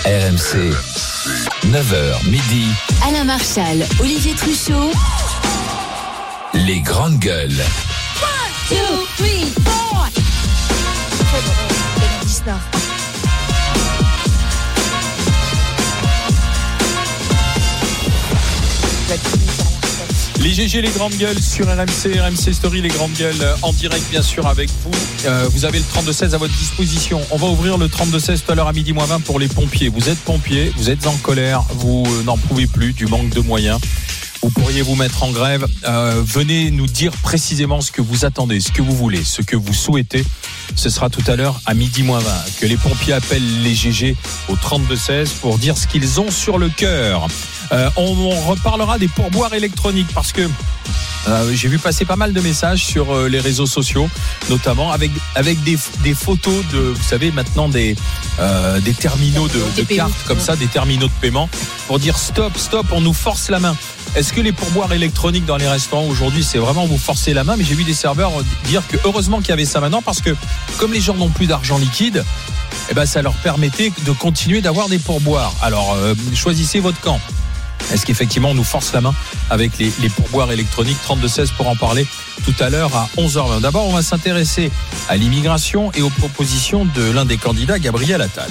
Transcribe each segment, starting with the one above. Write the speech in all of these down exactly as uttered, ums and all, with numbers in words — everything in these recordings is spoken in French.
R M C, neuf heures midi. Alain Marchal, Olivier Truchot. Les grandes gueules. one, two, three, four. Les G G, les grandes gueules sur R M C, R M C Story, les grandes gueules en direct bien sûr avec vous. Euh, vous avez le trente-deux seize à votre disposition. On va ouvrir le trente-deux seize tout à l'heure à midi moins vingt pour les pompiers. Vous êtes pompier, vous êtes en colère, vous n'en pouvez plus du manque de moyens. Vous pourriez vous mettre en grève. Euh, venez nous dire précisément ce que vous attendez, ce que vous voulez, ce que vous souhaitez. Ce sera tout à l'heure à midi moins vingt que les pompiers appellent les G G au trente-deux seize pour dire ce qu'ils ont sur le cœur. Euh, on, on reparlera des pourboires électroniques parce que euh, j'ai vu passer pas mal de messages sur euh, les réseaux sociaux, notamment avec avec des des photos de, vous savez maintenant des euh, des terminaux de, de cartes comme ça, des terminaux de paiement pour dire stop, stop, on nous force la main. Est-ce que les pourboires électroniques dans les restaurants aujourd'hui, c'est vraiment vous forcer la main? Mais j'ai vu des serveurs dire que heureusement qu'il y avait ça maintenant parce que comme les gens n'ont plus d'argent liquide, eh ben ça leur permettait de continuer d'avoir des pourboires. Alors euh, choisissez votre camp. Est-ce qu'effectivement on nous force la main avec les, les pourboires électroniques? Trente-deux seize pour en parler tout à l'heure à onze heures vingt. D'abord, on va s'intéresser à l'immigration et aux propositions de l'un des candidats, Gabriel Attal.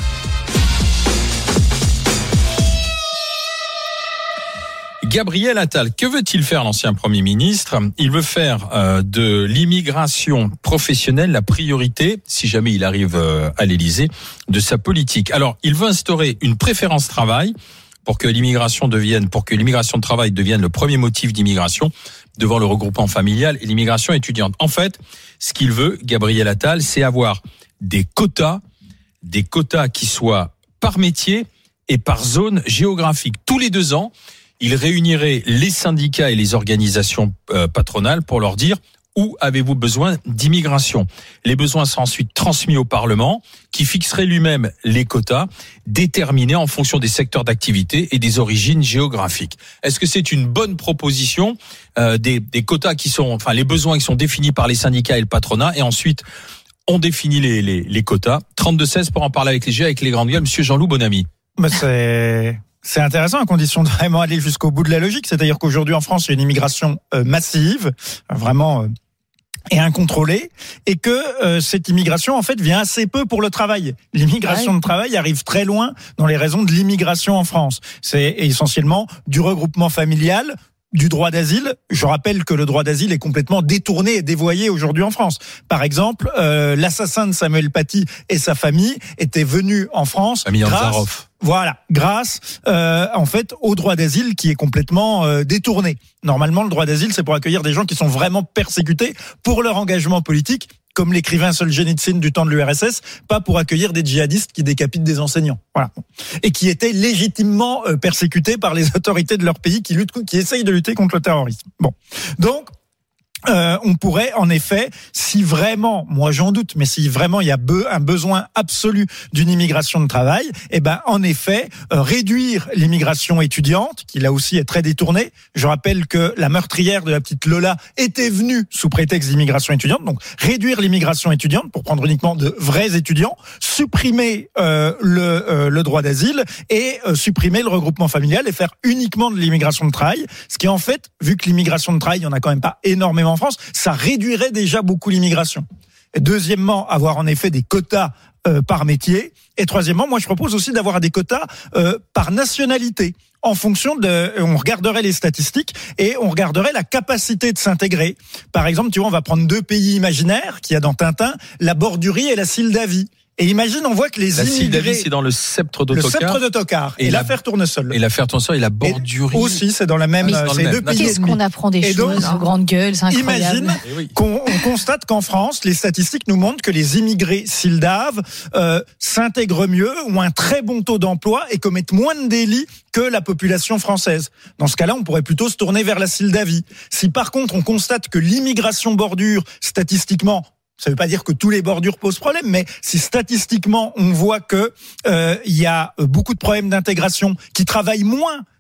Gabriel Attal, que veut-il faire l'ancien Premier ministre? Il veut faire euh, de l'immigration professionnelle la priorité, si jamais il arrive euh, à l'Élysée, de sa politique. Alors, il veut instaurer une préférence travail pour que l'immigration devienne, pour que l'immigration de travail devienne le premier motif d'immigration devant le regroupement familial et l'immigration étudiante. En fait, ce qu'il veut, Gabriel Attal, c'est avoir des quotas, des quotas qui soient par métier et par zone géographique. Tous les deux ans, il réunirait les syndicats et les organisations euh, patronales pour leur dire où avez-vous besoin d'immigration. Les besoins sont ensuite transmis au Parlement qui fixerait lui-même les quotas déterminés en fonction des secteurs d'activité et des origines géographiques. Est-ce que c'est une bonne proposition euh, des, des quotas qui sont, enfin les besoins qui sont définis par les syndicats et le patronat et ensuite on définit les, les, les quotas. trente-deux seize pour en parler avec les G, avec les grandes gueules. Monsieur Jean-Loup Bonamy. Mais c'est... C'est intéressant à condition de vraiment aller jusqu'au bout de la logique. C'est-à-dire qu'aujourd'hui en France, il y a une immigration euh, massive, vraiment euh, et incontrôlée, et que euh, cette immigration en fait vient assez peu pour le travail. L'immigration ouais. de travail arrive très loin dans les raisons de l'immigration en France. C'est essentiellement du regroupement familial, du droit d'asile. Je rappelle que le droit d'asile est complètement détourné et dévoyé aujourd'hui en France. Par exemple, euh, l'assassin de Samuel Paty et sa famille étaient venus en France grâce, voilà, grâce euh, en fait au droit d'asile qui est complètement euh, détourné. Normalement, le droit d'asile, c'est pour accueillir des gens qui sont vraiment persécutés pour leur engagement politique, comme l'écrivain Solzhenitsyn du temps de l'U R S S, pas pour accueillir des djihadistes qui décapitent des enseignants. Voilà. Et qui étaient légitimement persécutés par les autorités de leur pays qui luttent, qui essayent de lutter contre le terrorisme. Bon. Donc, Euh, on pourrait en effet, si vraiment, moi j'en doute, mais si vraiment il y a be- un besoin absolu d'une immigration de travail, eh ben en effet euh, réduire l'immigration étudiante, qui là aussi est très détournée. Je rappelle que la meurtrière de la petite Lola était venue sous prétexte d'immigration étudiante, donc réduire l'immigration étudiante pour prendre uniquement de vrais étudiants, supprimer euh, le, euh, le droit d'asile et euh, supprimer le regroupement familial et faire uniquement de l'immigration de travail, ce qui en fait, vu que l'immigration de travail, il y en a quand même pas énormément en France, ça réduirait déjà beaucoup l'immigration. Et deuxièmement, avoir en effet des quotas euh, par métier. Et troisièmement, moi je propose aussi d'avoir des quotas euh, par nationalité. En fonction de, on regarderait les statistiques et on regarderait la capacité de s'intégrer. Par exemple, tu vois, on va prendre deux pays imaginaires qu'il y a dans Tintin, la Bordurie et la Sildavie. Et imagine, on voit que les la immigrés... La Sildavie, c'est dans le sceptre d'Autocar. Le sceptre d'Autocar. Et, et l'affaire Tournesol. Et l'affaire Tournesol et la Bordurie. Et aussi, c'est dans la même... Ah, c'est deux pays Qu'est-ce qu'on apprend des et choses donc, aux grandes gueules, c'est incroyable. Imagine oui. qu'on on constate qu'en France, les statistiques nous montrent que les immigrés sildaves euh, s'intègrent mieux, ont un très bon taux d'emploi et commettent moins de délits que la population française. Dans ce cas-là, on pourrait plutôt se tourner vers la Sildavie. Si par contre, on constate que l'immigration bordure, statistiquement, ça ne veut pas dire que tous les bordures posent problème, mais si statistiquement on voit que euh, il y a beaucoup de problèmes d'intégration, qui travaillent moins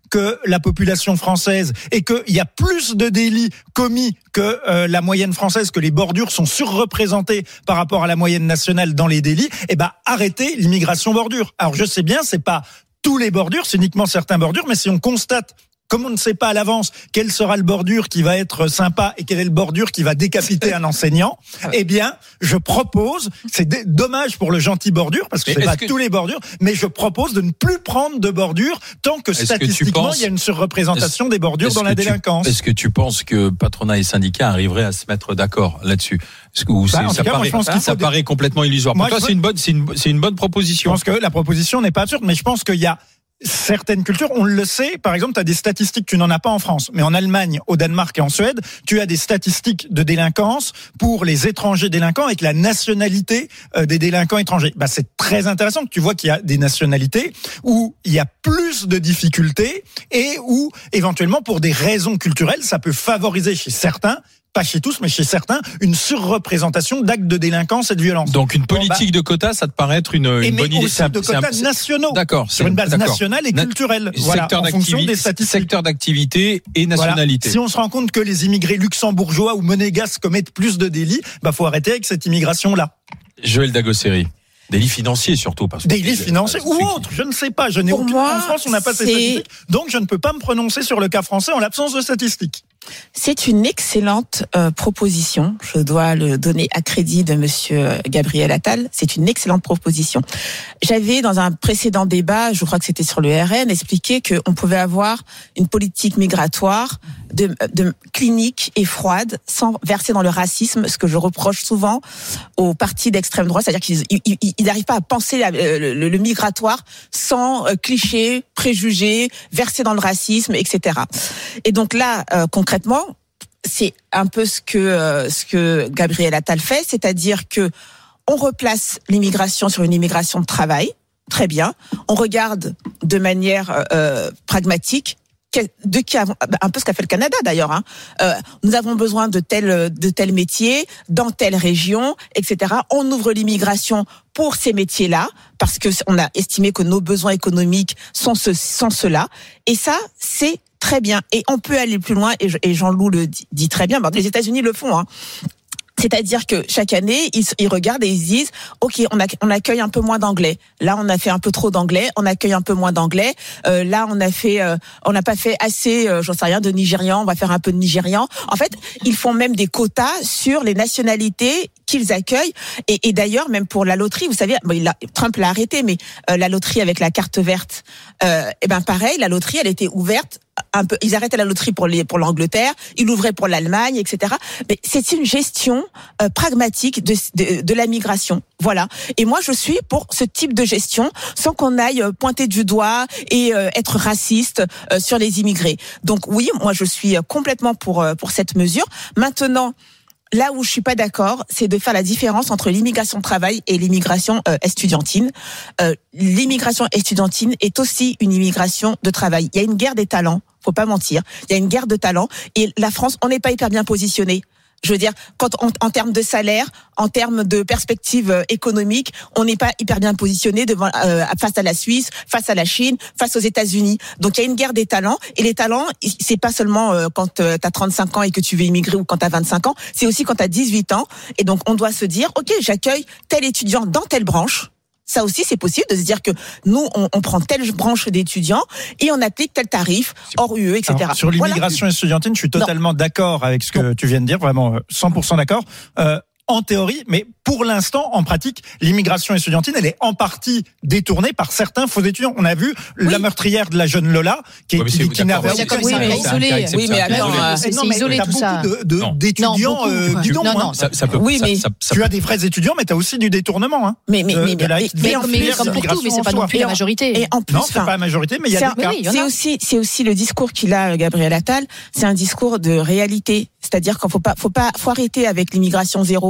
que la population française et qu'il y a plus de délits commis que euh, la moyenne française, que les bordures sont surreprésentées par rapport à la moyenne nationale dans les délits, eh ben arrêtez l'immigration bordure. Alors je sais bien, c'est pas tous les bordures, c'est uniquement certains bordures, mais si on constate, comme on ne sait pas à l'avance quel sera le bordure qui va être sympa et quel est le bordure qui va décapiter un enseignant, eh bien, je propose, c'est d- dommage pour le gentil bordure, parce que mais c'est pas que... tous les bordures, mais je propose de ne plus prendre de bordure tant que est-ce statistiquement, que penses... il y a une surreprésentation est-ce... des bordures est-ce dans la délinquance. Tu... Est-ce que tu penses que patronat et syndicats arriveraient à se mettre d'accord là-dessus? Est-ce que bah, c'est, ça, cas, paraît, moi, ça des... paraît complètement illusoire. Moi, pour toi, veux... c'est une bonne, c'est une, c'est une bonne proposition. Je pense que la proposition n'est pas absurde, mais je pense qu'il y a certaines cultures, on le sait, par exemple, tu as des statistiques, tu n'en as pas en France, mais en Allemagne, au Danemark et en Suède, tu as des statistiques de délinquance pour les étrangers délinquants avec la nationalité des délinquants étrangers. Bah, c'est très intéressant que tu vois qu'il y a des nationalités où il y a plus de difficultés et où, éventuellement, pour des raisons culturelles, ça peut favoriser chez certains, pas chez tous, mais chez certains, une surreprésentation d'actes de délinquance et de violence. Donc une politique bon, bah, de quotas, ça te paraît être une, une bonne idée. Aussi de quotas un, nationaux, d'accord, sur une base d'accord. nationale et culturelle. Voilà, secteur, en fonction des statistiques. Secteur d'activité et nationalité. Voilà. Si on se rend compte que les immigrés luxembourgeois ou monégasques commettent plus de délits, bah faut arrêter avec cette immigration-là. Joël Dagosseri. Délits financiers surtout. Parce que délits financiers ou autres, je ne sais pas. Je n'ai aucun. Moi, en France, on n'a pas ces statistiques. Donc, je ne peux pas me prononcer sur le cas français en l'absence de statistiques. C'est une excellente euh, proposition. Je dois le donner à crédit de monsieur Gabriel Attal. C'est une excellente proposition. J'avais, dans un précédent débat, je crois que c'était sur le R N, expliqué qu'on pouvait avoir une politique migratoire de, de clinique et froide, sans verser dans le racisme, ce que je reproche souvent aux partis d'extrême droite, c'est-à-dire qu'ils ils, ils n'arrivent pas à penser la, le, le, le migratoire sans euh, clichés, préjugés, verser dans le racisme, et cetera. Et donc là, euh, concrètement, c'est un peu ce que euh, ce que Gabriel Attal fait, c'est-à-dire que on replace l'immigration sur une immigration de travail, très bien. On regarde de manière euh, pragmatique de qui avons, un peu ce qu'a fait le Canada d'ailleurs. Hein. Euh, nous avons besoin de tel de tel métier dans telle région, et cetera. On ouvre l'immigration pour ces métiers-là parce que on a estimé que nos besoins économiques sont ce sont ceux-là. Et ça, c'est très bien. Et on peut aller plus loin. Et Jean-Loup le dit très bien. Les États-Unis le font. Hein. C'est-à-dire que chaque année, ils, ils regardent et ils se disent, ok, on, a, on accueille un peu moins d'anglais. Là, on a fait un peu trop d'anglais. On accueille un peu moins d'anglais. Euh, là, on a fait, euh, on n'a pas fait assez, euh, j'en sais rien, de Nigérians. On va faire un peu de Nigérians. En fait, ils font même des quotas sur les nationalités qu'ils accueillent. Et, et d'ailleurs, même pour la loterie, vous savez, bon, il a, Trump l'a arrêté, mais euh, la loterie avec la carte verte, euh, et ben pareil, la loterie, elle était ouverte. Un peu, ils arrêtaient la loterie pour les pour l'Angleterre, ils l'ouvraient pour l'Allemagne, et cetera. Mais c'est une gestion euh, pragmatique de, de de la migration, voilà. Et moi, je suis pour ce type de gestion, sans qu'on aille pointer du doigt et euh, être raciste euh, sur les immigrés. Donc oui, moi, je suis complètement pour euh, pour cette mesure. Maintenant. Là où je suis pas d'accord, c'est de faire la différence entre l'immigration de travail et l'immigration euh, estudiantine. Euh, l'immigration estudiantine est aussi une immigration de travail. Il y a une guerre des talents, faut pas mentir. Il y a une guerre de talents et la France, on n'est pas hyper bien positionné. Je veux dire, quand on, en termes de salaire, en termes de perspectives économiques, on n'est pas hyper bien positionné devant euh, face à la Suisse, face à la Chine, face aux États-Unis. Donc il y a une guerre des talents et les talents, c'est pas seulement euh, quand euh, tu as trente-cinq ans et que tu veux immigrer ou quand tu as vingt-cinq ans, c'est aussi quand tu as dix-huit ans et donc on doit se dire OK, j'accueille tel étudiant dans telle branche. Ça aussi, c'est possible de se dire que nous, on, on prend telle branche d'étudiants et on applique tel tarif hors U E, et cetera. Alors, sur l'immigration voilà. estudiantine, je suis totalement non. d'accord avec ce que non. tu viens de dire, vraiment cent pour cent d'accord. Euh, en théorie, mais pour l'instant, en pratique, l'immigration estudiantine, elle est en partie détournée par certains faux étudiants. On a vu oui. la meurtrière de la jeune Lola, qui, oui, qui, qui n'avait aucun... Oui, mais isolé. Oui, mais attends, c'est isolé tout ça. De, de, d'étudiants euh, bidons. Non, non, ça, ça peut, oui, mais ça, ça, tu as des vrais étudiants, mais tu as aussi du détournement. Hein, mais, mais, de, mais, de la, mais, mais, mais, mais comme pour tout, mais c'est pas non plus la majorité. Et en plus, non, c'est pas la majorité, mais il y a des cas. C'est aussi, c'est aussi le discours qu'il a, Gabriel Attal. C'est un discours de réalité. C'est-à-dire qu'il faut pas, faut pas, faut arrêter avec l'immigration zéro.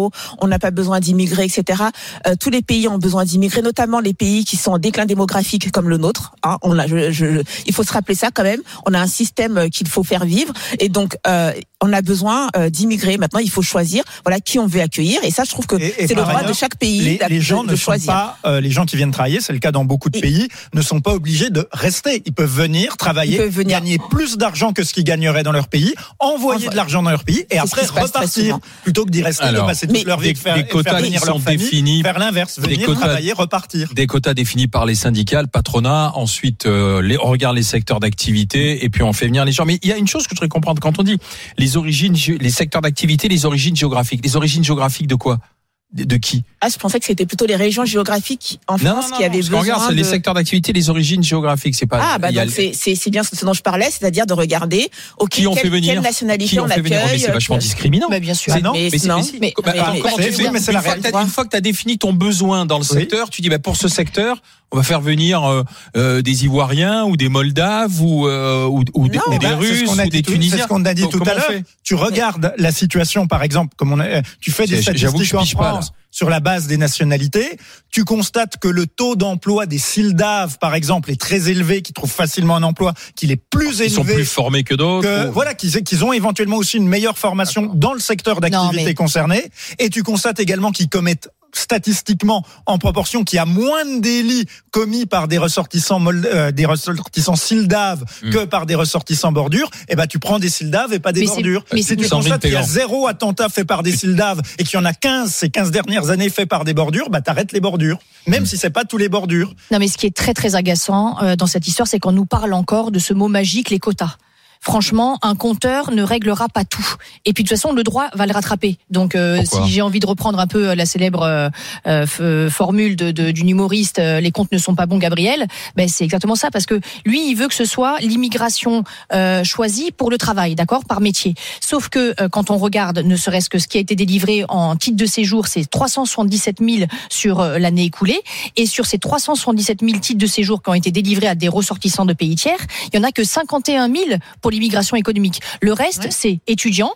zéro, on n'a pas besoin d'immigrer, et cetera. Euh, tous les pays ont besoin d'immigrer, notamment les pays qui sont en déclin démographique comme le nôtre. Hein, on a, je, je, il faut se rappeler ça quand même. On a un système qu'il faut faire vivre, et donc euh, on a besoin euh, d'immigrer. Maintenant, il faut choisir, voilà, qui on veut accueillir, et ça, je trouve que et, et c'est le droit ailleurs, de chaque pays. Les, les gens de, de ne choisir. sont pas, euh, les gens qui viennent travailler, c'est le cas dans beaucoup de et, pays, ne sont pas obligés de rester. Ils peuvent venir travailler, peuvent venir. gagner plus d'argent que ce qu'ils gagneraient dans leur pays, envoyer Envoie. de l'argent dans leur pays, et c'est après repartir, plutôt que d'y rester, Alors, de passer toute leur vie, de faire, des quotas faire venir qui leur sont famille, définis, faire l'inverse, venir quotas, travailler, repartir. Des quotas définis par les syndicats, le patronat. Ensuite, euh, les, on regarde les secteurs d'activité, et puis on fait venir les gens. Mais il y a une chose que je voudrais comprendre quand on dit les origines, les secteurs d'activité, les origines géographiques. Les origines géographiques de quoi? De, de qui? Ah, je pensais que c'était plutôt les régions géographiques en non, France non, qui avaient non, besoin. Regarde, c'est de... les secteurs d'activité, les origines géographiques, c'est pas. Ah, bah donc c'est, c'est, c'est bien ce dont je parlais, c'est-à-dire de regarder okay, qui on quelle, fait venir, quelle nationalité qui on, on fait accueille. venir. Mais c'est vachement discriminant. Mais bien sûr. Ah non, mais, mais, non, mais, bah, mais, alors, mais, comment mais, tu fais mais c'est une, fois une fois que tu as défini ton besoin dans le oui. secteur, tu dis bah pour ce secteur, on va faire venir euh, euh, des Ivoiriens ou des Moldaves ou euh, ou, ou, des, ou des bah, Russes ou des tout, Tunisiens. C'est ce qu'on a dit Donc, tout à l'heure. Tu regardes la situation, par exemple, comme on a, tu fais des statistiques en France sur la base des nationalités. Tu constates que le taux d'emploi des Sildaves, par exemple, est très élevé, qui trouvent facilement un emploi, qu'il est plus élevé. Ils sont plus formés que d'autres. Que, ou... Voilà, qu'ils, qu'ils ont éventuellement aussi une meilleure formation D'accord. dans le secteur d'activité non, mais... concerné. Et tu constates également qu'ils commettent statistiquement en proportion qu'il y a moins de délits commis par des ressortissants mol, euh, des ressortissants sildaves mmh. que par des ressortissants bordures, et ben tu prends des sildaves et pas des mais bordures. Mais si tu constates qu'il y a zéro attentat fait par des sildaves et qu'il y en a quinze ces quinze dernières années fait par des bordures, bah t'arrêtes les bordures, même mmh. si c'est pas tous les bordures. Non mais ce qui est très très agaçant euh, dans cette histoire, c'est qu'on nous parle encore de ce mot magique, les quotas. Franchement, un compteur ne réglera pas tout. Et puis de toute façon, le droit va le rattraper. Donc, euh, si j'ai envie de reprendre un peu la célèbre euh, euh, formule de, de, d'une humoriste, euh, les comptes ne sont pas bons, Gabriel, ben c'est exactement ça. Parce que lui, il veut que ce soit l'immigration euh, choisie pour le travail, d'accord, par métier. Sauf que euh, quand on regarde, ne serait-ce que ce qui a été délivré en titre de séjour, c'est trois cent soixante-dix-sept mille sur euh, l'année écoulée. Et sur ces trois cent soixante-dix-sept mille titres de séjour qui ont été délivrés à des ressortissants de pays tiers, il y en a que cinquante et un mille pour l'immigration économique. Le reste, ouais. c'est étudiants.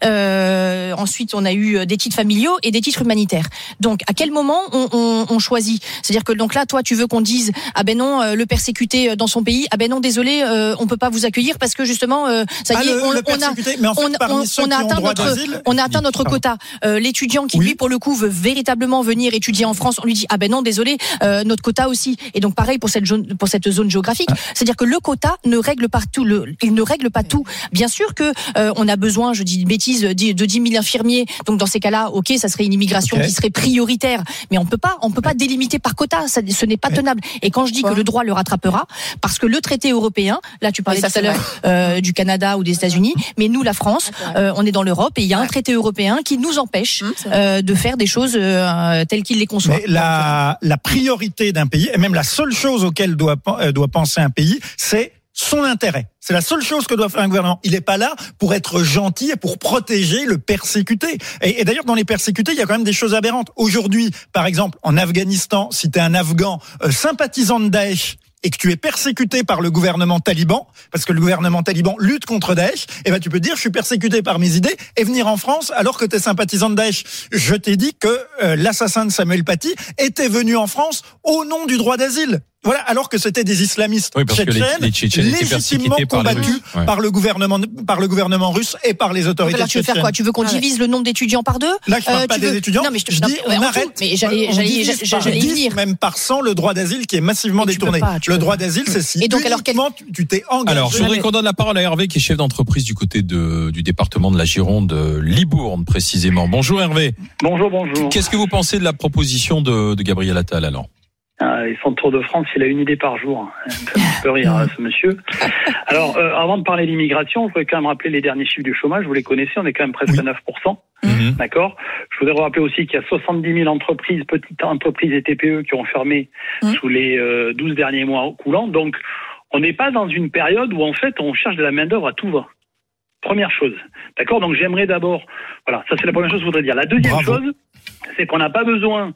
Euh, ensuite, on a eu des titres familiaux et des titres humanitaires. Donc, à quel moment on, on, on choisit? C'est-à-dire que donc là, toi, tu veux qu'on dise ah ben non, euh, le persécuté dans son pays, ah ben non, désolé, euh, on peut pas vous accueillir parce que justement, euh, ça ah, y est, le, on, le on a, mais en fait, on, on, on a atteint notre, on a atteint notre quota. Euh, l'étudiant qui oui. lui, pour le coup, veut véritablement venir étudier en France, on lui dit ah ben non, désolé, euh, notre quota aussi. Et donc pareil pour cette zone, pour cette zone géographique. Ah. C'est-à-dire que le quota ne règle pas tout. Le, il ne règle pas tout. Bien sûr que euh, on a besoin, je dis une bêtise, de dix mille infirmiers. Donc dans ces cas-là, ok, ça serait une immigration okay. qui serait prioritaire, mais on peut pas, on peut pas délimiter par quota. Ça, ce n'est pas tenable. Et quand je dis ouais. que le droit le rattrapera, parce que le traité européen, là tu parlais ça, tout à l'heure euh, du Canada ou des États-Unis, mais nous, la France, euh, on est dans l'Europe et il y a un traité européen qui nous empêche euh, de faire des choses euh, telles qu'il les conçoit. Mais la, la priorité d'un pays, et même la seule chose auquel doit doit penser un pays, c'est son intérêt. C'est la seule chose que doit faire un gouvernement. Il n'est pas là pour être gentil et pour protéger le persécuté. Et, et d'ailleurs, dans les persécutés, il y a quand même des choses aberrantes. Aujourd'hui, par exemple, en Afghanistan, si tu es un Afghan euh, sympathisant de Daesh et que tu es persécuté par le gouvernement taliban, parce que le gouvernement taliban lutte contre Daesh, eh ben tu peux dire je suis persécuté par mes idées et venir en France alors que tu es sympathisant de Daesh. Je t'ai dit que euh, l'assassin de Samuel Paty était venu en France au nom du droit d'asile. Voilà, alors que c'était des islamistes oui, tchétchènes, les, les Tchétchènes légitimement combattus par, ouais. par le gouvernement, par le gouvernement russe et par les autorités alors, tu veux faire quoi? Tu veux qu'on ah, divise ouais. le nombre d'étudiants par deux? Là, je parle euh, pas des veux... étudiants. Non, mais je, te... je dis, non, on arrête. Mais j'allais, on j'allais, j'allais y venir. Même par cent, le droit d'asile qui est massivement mais détourné. Pas, le droit d'asile, c'est si. Et donc, alors, quel... tu t'es engagé. Alors, je voudrais qu'on donne la parole à Hervé, qui est chef d'entreprise du côté de, du département de la Gironde, Libourne, précisément. Bonjour, Hervé. Bonjour, bonjour. Qu'est-ce que vous pensez de la proposition de, de Gabriel Attal, alors? Ah, et son Tour de France, il a une idée par jour. Ça me fait un peu rire, hein, ce monsieur. Alors, euh, avant de parler d'immigration, je voudrais quand même rappeler les derniers chiffres du chômage. Vous les connaissez, on est quand même presque à neuf pour cent. Mm-hmm. D'accord. Je voudrais rappeler aussi qu'il y a soixante-dix mille entreprises, petites entreprises et T P E qui ont fermé mm-hmm. sous les euh, douze derniers mois coulants. Donc, on n'est pas dans une période où, en fait, on cherche de la main-d'œuvre à tout va. Première chose. D'accord. Donc, j'aimerais d'abord, voilà, ça c'est la première chose que je voudrais dire. La deuxième Bravo. chose, c'est qu'on n'a pas besoin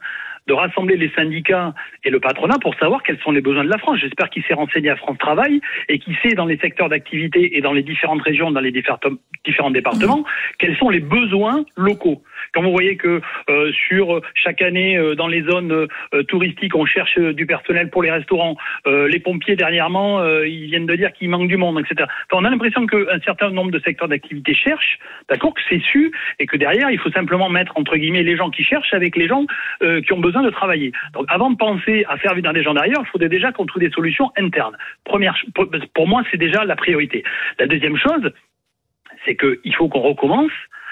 de rassembler les syndicats et le patronat pour savoir quels sont les besoins de la France. J'espère qu'il s'est renseigné à France Travail et qu'il sait dans les secteurs d'activité et dans les différentes régions, dans les différents départements, quels sont les besoins locaux. Quand vous voyez que euh, sur chaque année, euh, dans les zones euh, touristiques, on cherche du personnel pour les restaurants, euh, les pompiers dernièrement, euh, ils viennent de dire qu'il manque du monde, et cetera. Enfin, on a l'impression qu'un certain nombre de secteurs d'activité cherchent, d'accord, que c'est su, et que derrière, il faut simplement mettre, entre guillemets, les gens qui cherchent avec les gens euh, qui ont besoin de travailler. Donc, avant de penser à faire venir des gens derrière, il faudrait déjà qu'on trouve des solutions internes. Première, pour moi, c'est déjà la priorité. La deuxième chose, c'est qu'il faut qu'on recommence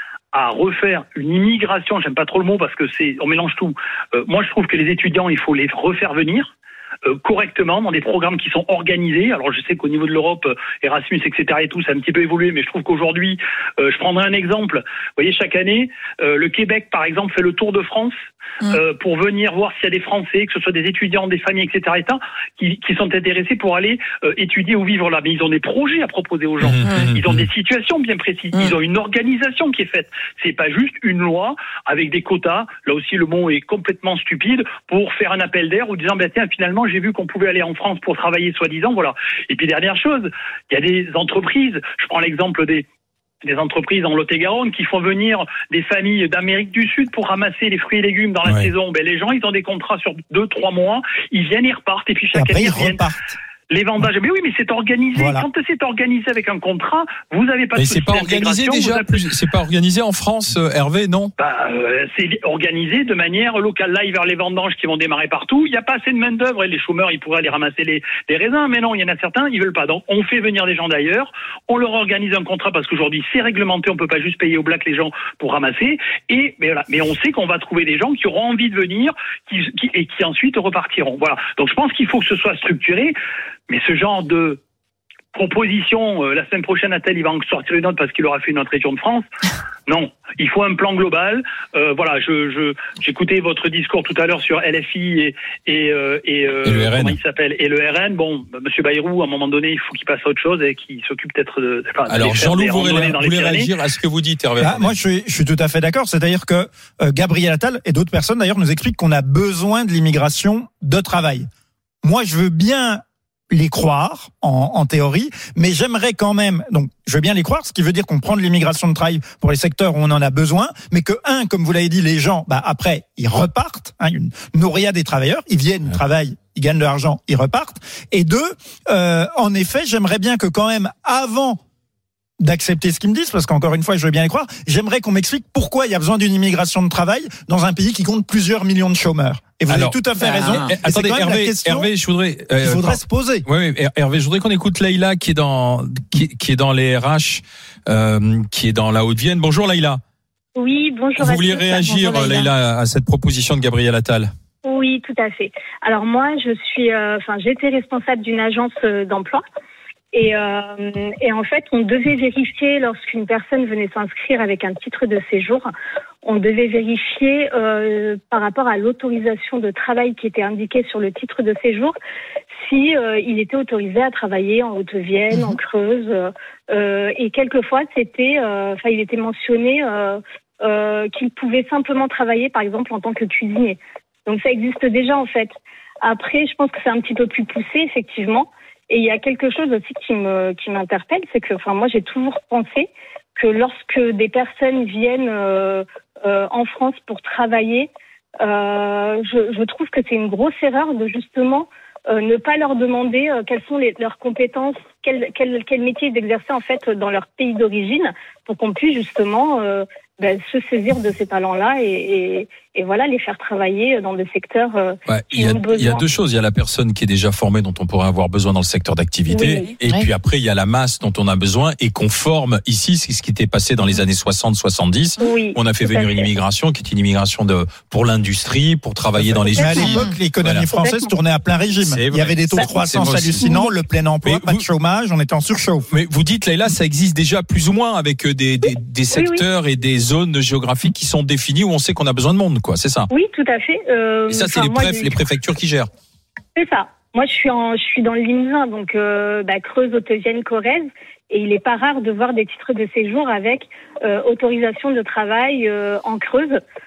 à refaire une immigration, j'aime pas trop le mot parce que c'est, on mélange tout. Euh, moi, je trouve que les étudiants, il faut les refaire venir euh, correctement dans des programmes qui sont organisés. Alors, je sais qu'au niveau de l'Europe, euh, Erasmus, et cetera et tout, ça a un petit peu évolué, mais je trouve qu'aujourd'hui, euh, je prendrai un exemple. Vous voyez, chaque année, euh, le Québec, par exemple, fait le Tour de France. Euh, pour venir voir s'il y a des Français, que ce soit des étudiants, des familles, et cetera, et cetera qui, qui sont intéressés pour aller euh, étudier ou vivre là. Mais ils ont des projets à proposer aux gens. Mmh, ils ont des situations bien précises. Mmh. Ils ont une organisation qui est faite. C'est pas juste une loi avec des quotas. Là aussi, le mot est complètement stupide pour faire un appel d'air ou disant, ben tiens, finalement, j'ai vu qu'on pouvait aller en France pour travailler soi-disant, voilà. Et puis dernière chose, il y a des entreprises. Je prends l'exemple des des entreprises en Lot-et-Garonne qui font venir des familles d'Amérique du Sud pour ramasser les fruits et légumes dans la ouais. saison. Ben, les gens, ils ont des contrats sur deux, trois mois. Ils viennent, ils repartent. Et puis chaque et après, année, ils ils reviennent. Repartent. Les vendages. Mais oui, mais c'est organisé. Voilà. Quand c'est organisé avec un contrat, vous n'avez pas de mais c'est pas organisé déjà. Avez... Plus... C'est pas organisé en France, euh, Hervé, non? Bah, euh, c'est organisé de manière locale. Là, vers les vendanges qui vont démarrer partout, il n'y a pas assez de main d'œuvre et les chômeurs, ils pourraient aller ramasser les, les raisins. Mais non, il y en a certains, ils veulent pas. Donc, on fait venir des gens d'ailleurs. On leur organise un contrat parce qu'aujourd'hui, c'est réglementé. On peut pas juste payer au black les gens pour ramasser. Et mais voilà. Mais on sait qu'on va trouver des gens qui auront envie de venir, qui, qui et qui ensuite repartiront. Voilà. Donc, je pense qu'il faut que ce soit structuré. Mais ce genre de proposition, euh, la semaine prochaine, Attal, il va en sortir une autre parce qu'il aura fait une autre région de France. Non, il faut un plan global. Euh, voilà, je, je, j'écoutais votre discours tout à l'heure sur L F I et, et, euh, et, euh, et le R N. Comment il s'appelle et le R N. Bon, Monsieur Bayrou, à un moment donné, il faut qu'il passe à autre chose et qu'il s'occupe peut-être de. Enfin, Alors, Jean-Loup, vous voulez réagir à ce que vous dites, Hervé? Ah, moi, je suis, je suis tout à fait d'accord. C'est-à-dire que euh, Gabriel Attal et d'autres personnes, d'ailleurs, nous expliquent qu'on a besoin de l'immigration de travail. Moi, je veux bien les croire en, en théorie, mais j'aimerais quand même, donc je veux bien les croire, ce qui veut dire qu'on prend de l'immigration de travail pour les secteurs où on en a besoin, mais que un, comme vous l'avez dit, les gens, bah après ils repartent, hein, une nourriade des travailleurs, ils viennent, ils travaillent, ils gagnent de l'argent, ils repartent, et deux, euh, en effet, j'aimerais bien que quand même avant d'accepter ce qu'ils me disent, parce qu'encore une fois, je veux bien les croire, j'aimerais qu'on m'explique pourquoi il y a besoin d'une immigration de travail dans un pays qui compte plusieurs millions de chômeurs. Et vous Alors, avez tout à fait raison. Euh, attendez, Hervé, Hervé, je voudrais, euh, il faudrait se poser. Oui, oui, Hervé, je voudrais qu'on écoute Leïla qui est dans, qui, qui est dans les R H, euh, qui est dans la Haute-Vienne. Bonjour Leïla. Oui, bonjour. Vous vouliez réagir, bonjour, Leïla, à cette proposition de Gabriel Attal? Oui, tout à fait. Alors moi, je suis, enfin, euh, j'étais responsable d'une agence d'emploi. Et, euh, et en fait, on devait vérifier lorsqu'une personne venait s'inscrire avec un titre de séjour, on devait vérifier euh, par rapport à l'autorisation de travail qui était indiquée sur le titre de séjour, si euh, il était autorisé à travailler en Haute-Vienne, mmh. en Creuse, euh, et quelquefois c'était, enfin, euh, il était mentionné euh, euh, qu'il pouvait simplement travailler, par exemple, en tant que cuisinier. Donc ça existe déjà en fait. Après, je pense que c'est un petit peu plus poussé, effectivement. Et il y a quelque chose aussi qui me qui m'interpelle, c'est que, enfin, moi j'ai toujours pensé que lorsque des personnes viennent euh, euh, en France pour travailler, euh, je, je trouve que c'est une grosse erreur de justement euh, ne pas leur demander euh, quelles sont les, leurs compétences, quel quel quel métier ils exerçaient en fait dans leur pays d'origine, pour qu'on puisse justement euh, ben, se saisir de ces talents-là et, et, et voilà, les faire travailler dans des secteurs euh, ouais, qui il y a, ont besoin. Il y a deux choses. Il y a la personne qui est déjà formée dont on pourrait avoir besoin dans le secteur d'activité. Oui. Et ouais. puis après, il y a la masse dont on a besoin et qu'on forme ici. C'est ce qui était passé dans les années soixante soixante-dix. Oui, on a fait venir une immigration qui est une immigration de, pour l'industrie, pour travailler dans les usines. À l'époque, l'économie voilà. française tournait à plein régime. Il y avait des taux de croissance hallucinants, le plein emploi, mais pas vous, de chômage, on était en surchauffe. Mais vous dites, Leïla, ça existe déjà plus ou moins avec des, des, des secteurs oui, oui. et des zones géographiques qui sont définies où on sait qu'on a besoin de monde, quoi. C'est ça? Oui, tout à fait. Euh, et ça, c'est les, moi, préf, les préfectures qui gèrent. C'est ça. Moi, je suis en, je suis dans le Limousin, donc euh, bah, Creuse, Haute-Vienne, Corrèze, et il n'est pas rare de voir des titres de séjour avec euh, autorisation de travail euh, en Creuse.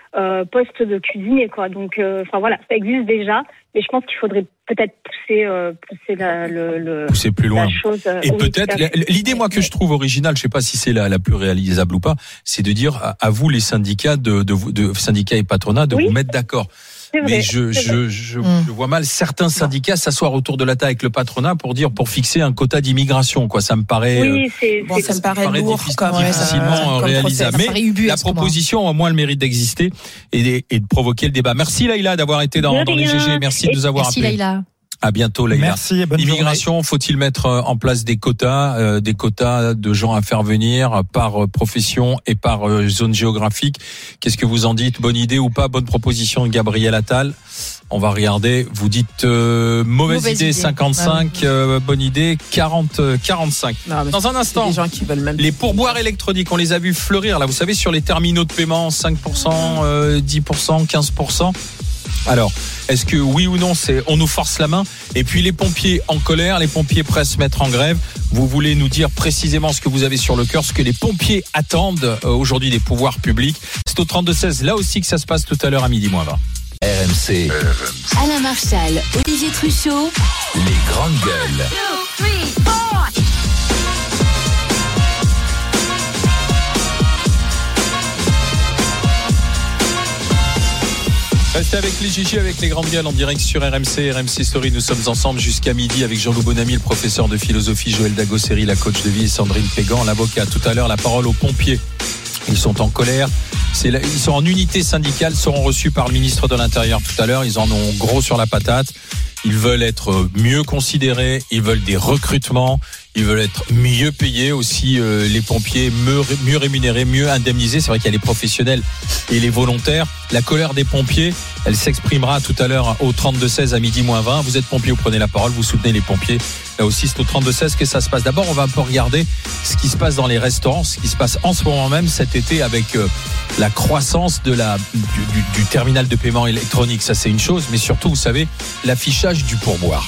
euh, poste de cuisinier, quoi. Donc, euh, enfin voilà, ça existe déjà, mais je pense qu'il faudrait peut-être pousser, euh, pousser la, le, le, pousser plus loin. La chose. Euh, Et oui, peut-être l'idée, moi, que je trouve originale, je sais pas si c'est la, la plus réalisable ou pas, c'est de dire à, à vous les syndicats, de, de, de, de syndicats et patronats, de oui. vous mettre d'accord. C'est Mais vrai, je, c'est je, vrai. je, je vois mal certains syndicats s'asseoir autour de la table avec le patronat pour dire, pour fixer un quota d'immigration, quoi. Ça me paraît, oui, c'est, bon, c'est, ça me paraît, paraît lourd, difficile, comme, difficilement euh, réalisable. Mais la proposition a au moins le mérite d'exister et, et de provoquer le débat. Merci Laïla d'avoir été dans, dans les G G. Merci et de nous avoir merci appelés. Laïla. À bientôt, Laïla. Merci et bonne Immigration, journée. faut-il mettre en place des quotas, euh, des quotas de gens à faire venir par profession et par euh, zone géographique? Qu'est-ce que vous en dites? Bonne idée ou pas? Bonne proposition de Gabriel Attal. On va regarder. Vous dites euh, mauvaise, mauvaise idée, idée cinquante-cinq, ouais. euh, bonne idée quarante, quarante-cinq. Non, dans un instant, des gens qui veulent même les pourboires électroniques, on les a vus fleurir là. Vous savez, sur les terminaux de paiement, cinq pour cent, euh, dix pour cent, quinze pour cent. Alors, est-ce que oui ou non, c'est on nous force la main? Et puis les pompiers en colère, les pompiers prêts à se mettre en grève. Vous voulez nous dire précisément ce que vous avez sur le cœur, ce que les pompiers attendent euh, aujourd'hui des pouvoirs publics? C'est au trente-deux seize, là aussi que ça se passe tout à l'heure à midi moins vingt. R M C. Alain Marchal, Olivier Truchot. Les grandes gueules. two, three, four. Restez avec les Gigi, avec les grandes gueules en direct sur R M C, R M C Story. Nous sommes ensemble jusqu'à midi avec Jean-Loup Bonamy, le professeur de philosophie, Joël Dagosseri, la coach de vie, et Sandrine Pégan, l'avocat. Tout à l'heure, la parole aux pompiers. Ils sont en colère. C'est là, ils sont en unité syndicale, seront reçus par le ministre de l'Intérieur tout à l'heure. Ils en ont gros sur la patate. Ils veulent être mieux considérés. Ils veulent des recrutements. Ils veulent être mieux payés aussi, euh, les pompiers, mieux, mieux rémunérés, mieux indemnisés. C'est vrai qu'il y a les professionnels et les volontaires. La colère des pompiers, elle s'exprimera tout à l'heure au trente-deux seize à midi moins vingt. Vous êtes pompier, vous prenez la parole, vous soutenez les pompiers. Là aussi, c'est au trente-deux seize que ça se passe. D'abord, on va un peu regarder ce qui se passe dans les restaurants, ce qui se passe en ce moment même cet été avec euh, la croissance de la, du, du, du terminal de paiement électronique. Ça, c'est une chose. Mais surtout, vous savez, l'affichage du pourboire.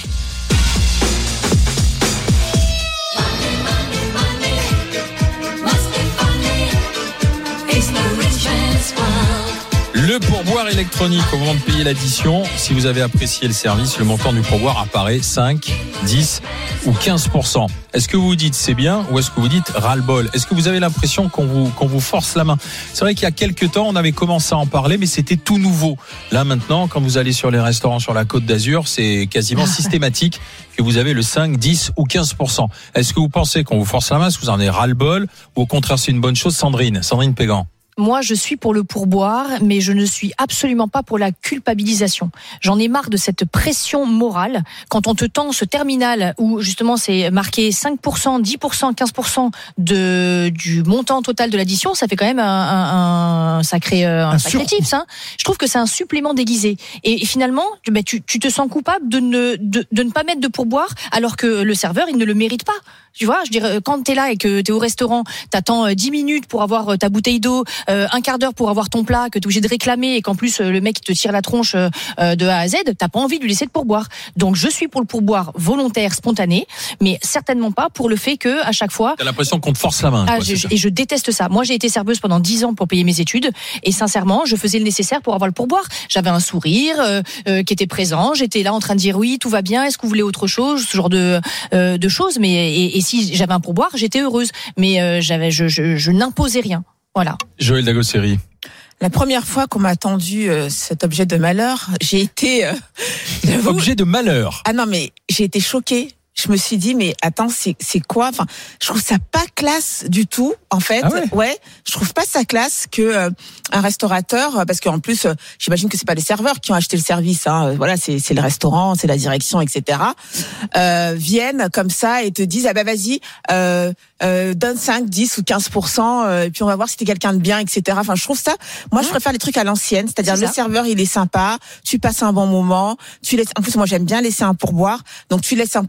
Le pourboire électronique au moment de payer l'addition, si vous avez apprécié le service, le montant du pourboire apparaît cinq, dix ou quinze pour cent. Est-ce que vous vous dites c'est bien ou est-ce que vous dites ras-le-bol? Est-ce que vous avez l'impression qu'on vous, qu'on vous force la main? C'est vrai qu'il y a quelques temps, on avait commencé à en parler, mais c'était tout nouveau. Là maintenant, quand vous allez sur les restaurants sur la Côte d'Azur, c'est quasiment systématique que vous avez le cinq, dix ou quinze pour cent. Est-ce que vous pensez qu'on vous force la main? Est-ce que vous en avez ras-le-bol ou au contraire c'est une bonne chose? Sandrine, Sandrine Pégan. Moi, je suis pour le pourboire, mais je ne suis absolument pas pour la culpabilisation. J'en ai marre de cette pression morale. Quand on te tend ce terminal où justement c'est marqué cinq pour cent, dix pour cent, quinze pour cent de, du montant total de l'addition, ça fait quand même un, un, un sacré, un, un sacré tips, hein. Je trouve que c'est un supplément déguisé. Et, et finalement, ben, tu, tu te sens coupable de ne, de, de ne pas mettre de pourboire alors que le serveur, il ne le mérite pas. Tu vois, je dirais, quand t'es là et que t'es au restaurant, t'attends dix minutes pour avoir ta bouteille d'eau, euh, un quart d'heure pour avoir ton plat, que t'es obligé de réclamer et qu'en plus le mec te tire la tronche euh, de A à Z, t'as pas envie de lui laisser de pourboire. Donc je suis pour le pourboire volontaire, spontané, mais certainement pas pour le fait que à chaque fois. T'as l'impression qu'on te force la main. Ah, quoi, je, et je déteste ça. Moi, j'ai été serveuse pendant dix ans pour payer mes études et sincèrement, je faisais le nécessaire pour avoir le pourboire. J'avais un sourire euh, euh, qui était présent. J'étais là en train de dire oui, tout va bien. Est-ce que vous voulez autre chose, ce genre de euh, de choses. Mais et, et si j'avais un pourboire, j'étais heureuse, mais euh, j'avais, je, je, je n'imposais rien. Voilà. Joël Dagosseri. La première fois qu'on m'a tendu euh, cet objet de malheur, j'ai été euh, objet de malheur. Ah non, mais j'ai été choquée. Je me suis dit mais attends, c'est c'est quoi? Enfin, je trouve ça pas classe du tout en fait. Ah ouais, ouais, je trouve pas ça classe que euh, un restaurateur, parce qu'en plus euh, j'imagine que c'est pas les serveurs qui ont acheté le service, hein. Voilà, c'est c'est le restaurant, c'est la direction, et cetera. Euh, viennent comme ça et te disent ah ben vas-y, euh, euh, donne cinq, dix ou quinze pour cent euh, et puis on va voir si t'es quelqu'un de bien, et cetera. Enfin, je trouve ça. Moi, je préfère les trucs à l'ancienne, c'est-à-dire c'est le serveur il est sympa, tu passes un bon moment, tu laisses. En plus, moi j'aime bien laisser un pourboire, donc tu laisses un pourboire.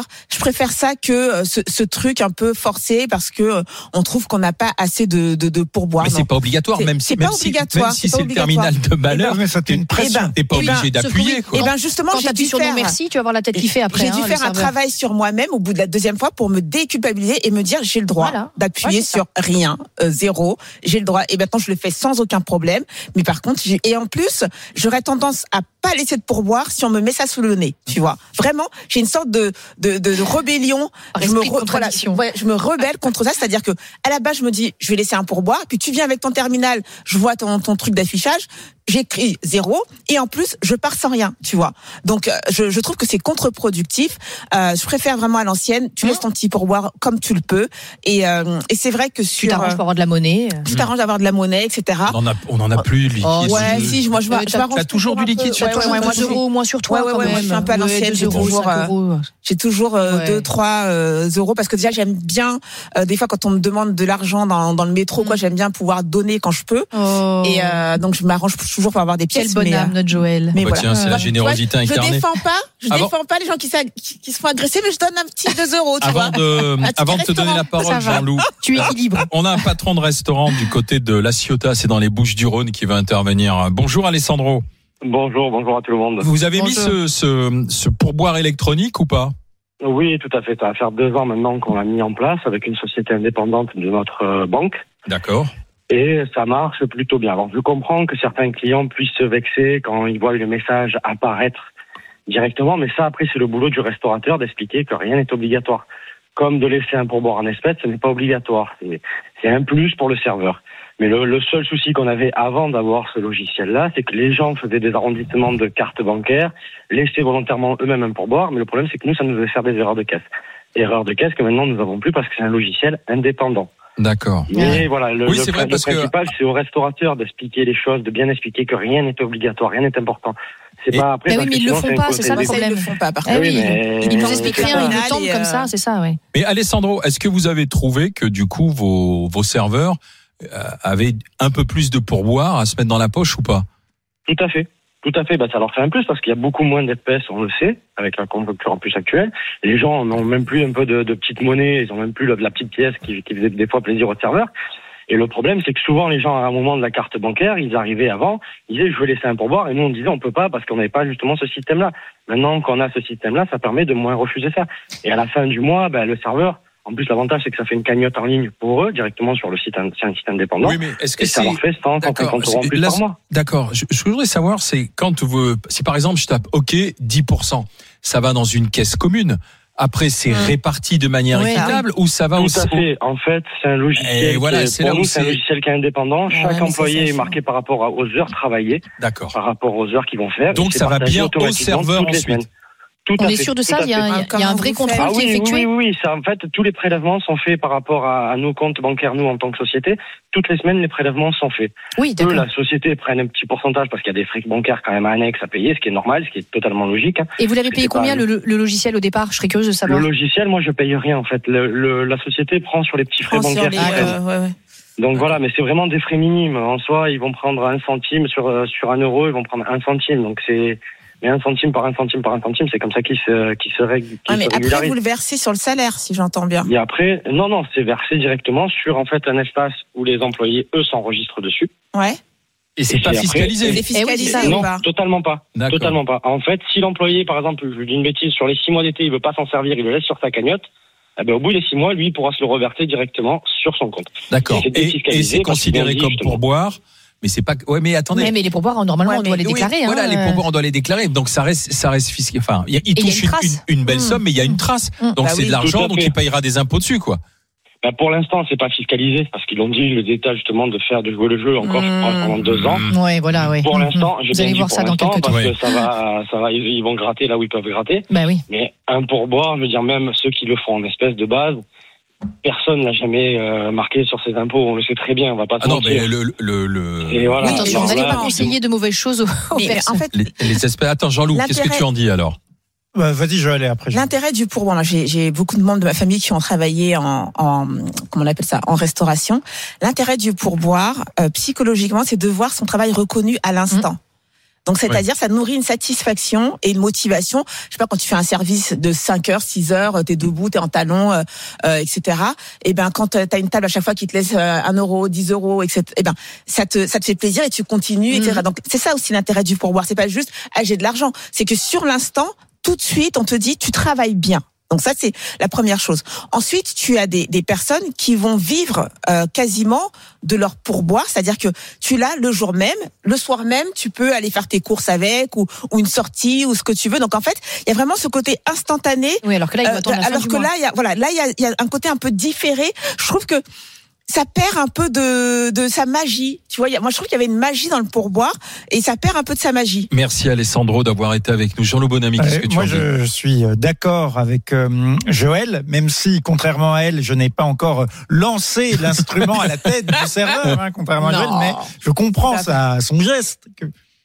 pourboire. Je préfère ça que euh, ce, ce truc un peu forcé parce que euh, on trouve qu'on n'a pas assez de, de, de pourboire. Mais c'est pas obligatoire, c'est, même si, c'est même pas si, obligatoire, même si c'est, c'est, pas c'est le terminal de malheur, mais ça t'es une pression. Eh ben, t'es pas eh ben, obligé d'appuyer, quoi. Et ben justement, Quand j'ai t'appuies dû sur faire. non merci, tu vas avoir la tête qui fait après. J'ai hein, dû faire un serveur. travail sur moi-même au bout de la deuxième fois pour me déculpabiliser et me dire j'ai le droit Voilà. d'appuyer Ouais, c'est sur rien, euh, zéro. J'ai le droit. Et maintenant je le fais sans aucun problème. Mais par contre, j'ai... et en plus, j'aurais tendance à pas laisser de pourboire si on me met ça sous le nez. Tu vois. Vraiment, j'ai une sorte de de, de, de rébellion. Par je me esprit de re... contradiction. voilà, ouais, je me rebelle contre ça. C'est-à-dire que à la base, je me dis je vais laisser un pourboire. Puis tu viens avec ton terminal, je vois ton ton truc d'affichage. J'écris zéro et en plus je pars sans rien, tu vois. Donc euh, je, je trouve que c'est contre-productif. Euh, je préfère vraiment à l'ancienne. Tu laisses ton petit pourboire comme tu le peux et euh, et c'est vrai que Tu sur t'arranges pour avoir de la monnaie. tu t'arranges d'avoir de la monnaie, et cetera. On en a, on en a plus de liquide. Oh, Ouais, si, moi je Ouais, je t'as- m'arrange t'as toujours du un peu. liquide sur Ouais, toi, ouais, ouais, moi, deux je- euros au moins sur toi. Ouais, ouais, quand ouais, même. moi, je suis un peu à Ouais, l'ancienne, deux j'ai euros, toujours, cinq euh, euros. J'ai toujours euh, Ouais. deux, trois euh, euros parce que déjà j'aime bien. Euh, des fois quand on me demande de l'argent dans dans le métro, quoi, j'aime bien pouvoir donner quand je peux. Oh. Et euh, donc je m'arrange toujours pour avoir des pièces. Quelle bonne mais, âme, euh, notre Joël. mais Bah voilà. tiens, c'est la Ouais. générosité Ouais, incarnée. Je défends pas, je Avant- défends pas les gens qui, s'a- qui, qui se font agresser, mais je donne un petit deux euros, tu Avant vois. de, Un petit avant de te donner la restaurant, parole, ça va. Jean-Loup, Tu équilibres. on a un patron de restaurant du côté de La Ciotat, c'est dans les Bouches-du-Rhône, qui va intervenir. Bonjour Alessandro. Bonjour, bonjour à tout le monde. Vous avez mis Bonjour. ce, ce, ce pourboire électronique ou pas? Oui, tout à fait. Ça va faire deux ans maintenant qu'on l'a mis en place avec une société indépendante de notre euh, banque. D'accord. Et ça marche plutôt bien. Alors, je comprends que certains clients puissent se vexer quand ils voient le message apparaître directement, mais ça, après, c'est le boulot du restaurateur d'expliquer que rien n'est obligatoire. Comme de laisser un pourboire en espèces, ce n'est pas obligatoire. C'est, c'est un plus pour le serveur. Mais le, le seul souci qu'on avait avant d'avoir ce logiciel-là, c'est que les gens faisaient des arrondissements de cartes bancaires, laissaient volontairement eux-mêmes un pourboire, mais le problème, c'est que nous, ça nous faisait faire des erreurs de caisse. Erreurs de caisse que maintenant, nous n'avons plus parce que c'est un logiciel indépendant. D'accord. Mais voilà, le, Oui, le, c'est vrai, le parce que- principal, c'est au restaurateur d'expliquer les choses, de bien expliquer que rien n'est obligatoire, rien n'est important. C'est Et- pas après. Mais parce oui, mais que ils le sinon, font un pas, côté c'est ça le des- Ça, ils problème. le font pas, par Eh contre. oui, mais- ils nous Non, expliquent mais rien, ils terminal nous tendent et, comme euh, ça, c'est ça, ouais. Mais Alessandro, est-ce que vous avez trouvé que du coup, vos, vos serveurs euh, avaient un peu plus de pourboire à se mettre dans la poche ou pas? Tout à fait. Tout à fait, bah, ça leur fait un plus parce qu'il y a beaucoup moins d'espèces, on le sait, avec la conjoncture en plus actuelle. Les gens n'ont même plus un peu de, de petite monnaie, ils ont même plus la, la petite pièce qui, qui faisait des fois plaisir aux serveurs. Et le problème, c'est que souvent, les gens, à un moment de la carte bancaire, ils arrivaient avant, ils disaient, je veux laisser un pourboire, et nous, on disait, on peut pas parce qu'on n'avait pas justement ce système-là. Maintenant qu'on a ce système-là, ça permet de moins refuser ça. Et à la fin du mois, bah, le serveur, en plus, l'avantage, c'est que ça fait une cagnotte en ligne pour eux, directement sur le site, c'est un site indépendant. Oui, mais est-ce que Et ça c'est... leur fait cent, cent cinquante euros en plus Là, par mois. D'accord. Je, je voudrais savoir, c'est quand vous, si par exemple je tape OK, dix pour cent, ça va dans une caisse commune. Après, c'est Mmh. réparti de manière Ouais, équitable ou ça va Tout aussi à fait. En fait, c'est un logiciel. Et voilà, qui est- c'est pour là nous, où c'est un c'est- logiciel qui est indépendant. Ouais, Chaque mais employé c'est ça, est marqué par rapport à- aux heures travaillées, D'accord. par rapport aux heures qu'ils vont faire. Donc, Et c'est ça va partagé bien au automatiquement serveur toutes les ensuite. semaines. Tout On à est fait, sûr de tout ça, à il y a, fait. il y a- il y a un Comment vrai vous contrôle faites Ah qui est oui, effectué. oui, oui, oui. Ça, en fait, tous les prélèvements sont faits par rapport à, à nos comptes bancaires, nous, en tant que société. Toutes les semaines, les prélèvements sont faits. Oui, Eux, d'accord. la société, prennent un petit pourcentage parce qu'il y a des frais bancaires quand même annexes à payer, ce qui est normal, ce qui est totalement logique. hein. Et vous l'avez payé c'est pas- combien le, le logiciel au départ? Je serais curieuse de Le savoir. logiciel, moi, je paye rien, en fait. Le, le- la société prend sur les petits frais Prends sur bancaires les, qu'ils prennent. euh, ouais, ouais. Donc voilà, mais c'est vraiment des frais minimes. En soi, ils vont prendre un centime sur euh, sur un euro, ils vont prendre un centime. Donc c'est mais un centime par un centime par un centime, c'est comme ça qu'ils se qu'ils se règlent. Ah, mais après, vous le versez sur le salaire, si j'entends bien. Et après, non non, c'est versé directement sur en fait un espace où les employés eux s'enregistrent dessus. Ouais. Et c'est Et pas c'est après- fiscalisé. C'est fiscalisé ça, ou non, pas? totalement pas. D'accord. Totalement pas. En fait, si l'employé, par exemple, je dis une bêtise, sur les six mois d'été, il veut pas s'en servir, il le laisse sur sa cagnotte. Eh ben, au bout des six mois, lui, il pourra se le reverser directement sur son compte. D'accord. C'est Et, défiscalisé et c'est parce qu'ils considéré l'ont dit, comme justement. pourboire. Mais c'est pas. Ouais, mais attendez. Ouais, mais les pourboires, normalement, Ouais, on doit mais les Oui, déclarer. voilà, hein, les euh. pourboires, on doit les déclarer. Donc ça reste, ça reste fiscal. Enfin, il, y a- il Et il y a touche une une, trace. une- une belle Mmh. somme, mais il y a une trace. Mmh. Donc Bah c'est oui, de l'argent, tout à donc fait. il payera des impôts dessus, quoi. Ben, pour l'instant, c'est pas fiscalisé parce qu'ils l'ont dit, les États justement, de faire de jouer le jeu encore je crois, Mmh. pendant deux ans. Ouais, voilà, ouais. Pour Mhm. l'instant, j'ai Vous bien allez dit voir pour ça dans l'instant, quelques temps. parce Ouais. que ça va, ça va, ils vont gratter là où ils peuvent gratter. Bah oui. Mais un pourboire, je veux dire, même ceux qui le font en espèces de base, personne n'a jamais euh, marqué sur ses impôts. On le sait très bien, on va pas se Ah non, mentir. mais le, le, le... Et voilà. Oui, attention, Alors vous n'allez là, pas conseiller de mauvaises choses aux, aux Mais personnes. en fait, les, les espèces. Attends, Jean-Loup, qu'est-ce que L'intérêt- tu en dis alors? Bah, vas-y, je vais aller après. je- l'intérêt du pourboire, moi, j'ai, j'ai beaucoup de membres de ma famille qui ont travaillé en, en comment on appelle ça, en restauration. L'intérêt du pourboire, euh, psychologiquement, c'est de voir son travail reconnu à l'instant. Donc, c'est-à-dire, ouais. ça nourrit une satisfaction et une motivation. Je sais pas, quand tu fais un service de cinq heures, six heures, t'es debout, t'es en talons, euh, euh, et cetera. Et ben, quand t'as une table à chaque fois qui te laisse un euro, dix euros, et cetera. Et ben, ça te, ça te fait plaisir et tu continues, mmh. et cetera. Donc, c'est ça aussi l'intérêt du pourboire. C'est pas juste, ah, j'ai de l'argent. C'est que sur l'instant, tout de suite, on te dit, tu travailles bien. Donc ça, c'est la première chose. Ensuite, tu as des, des personnes qui vont vivre euh, quasiment de leur pourboire, c'est-à-dire que tu l'as le jour même, le soir même, tu peux aller faire tes courses avec, ou, ou une sortie, ou ce que tu veux. Donc en fait, il y a vraiment ce côté instantané. Oui, alors que là, il va attendre la fin alors du que mois. là, il y a, voilà, là, il y a, il y a un côté un peu différé. Je trouve que ça perd un peu de, de sa magie. Tu vois, y a, moi, je trouve qu'il y avait une magie dans le pourboire et ça perd un peu de sa magie. Merci Alessandro d'avoir été avec nous. Jean-Loup Bonamy, qu'est-ce que tu moi, en dis ? je, je suis d'accord avec euh, Joël, même si, contrairement à elle, je n'ai pas encore lancé l'instrument à la tête du serveur, hein, contrairement non. à Joël, mais je comprends sa, son geste. Que...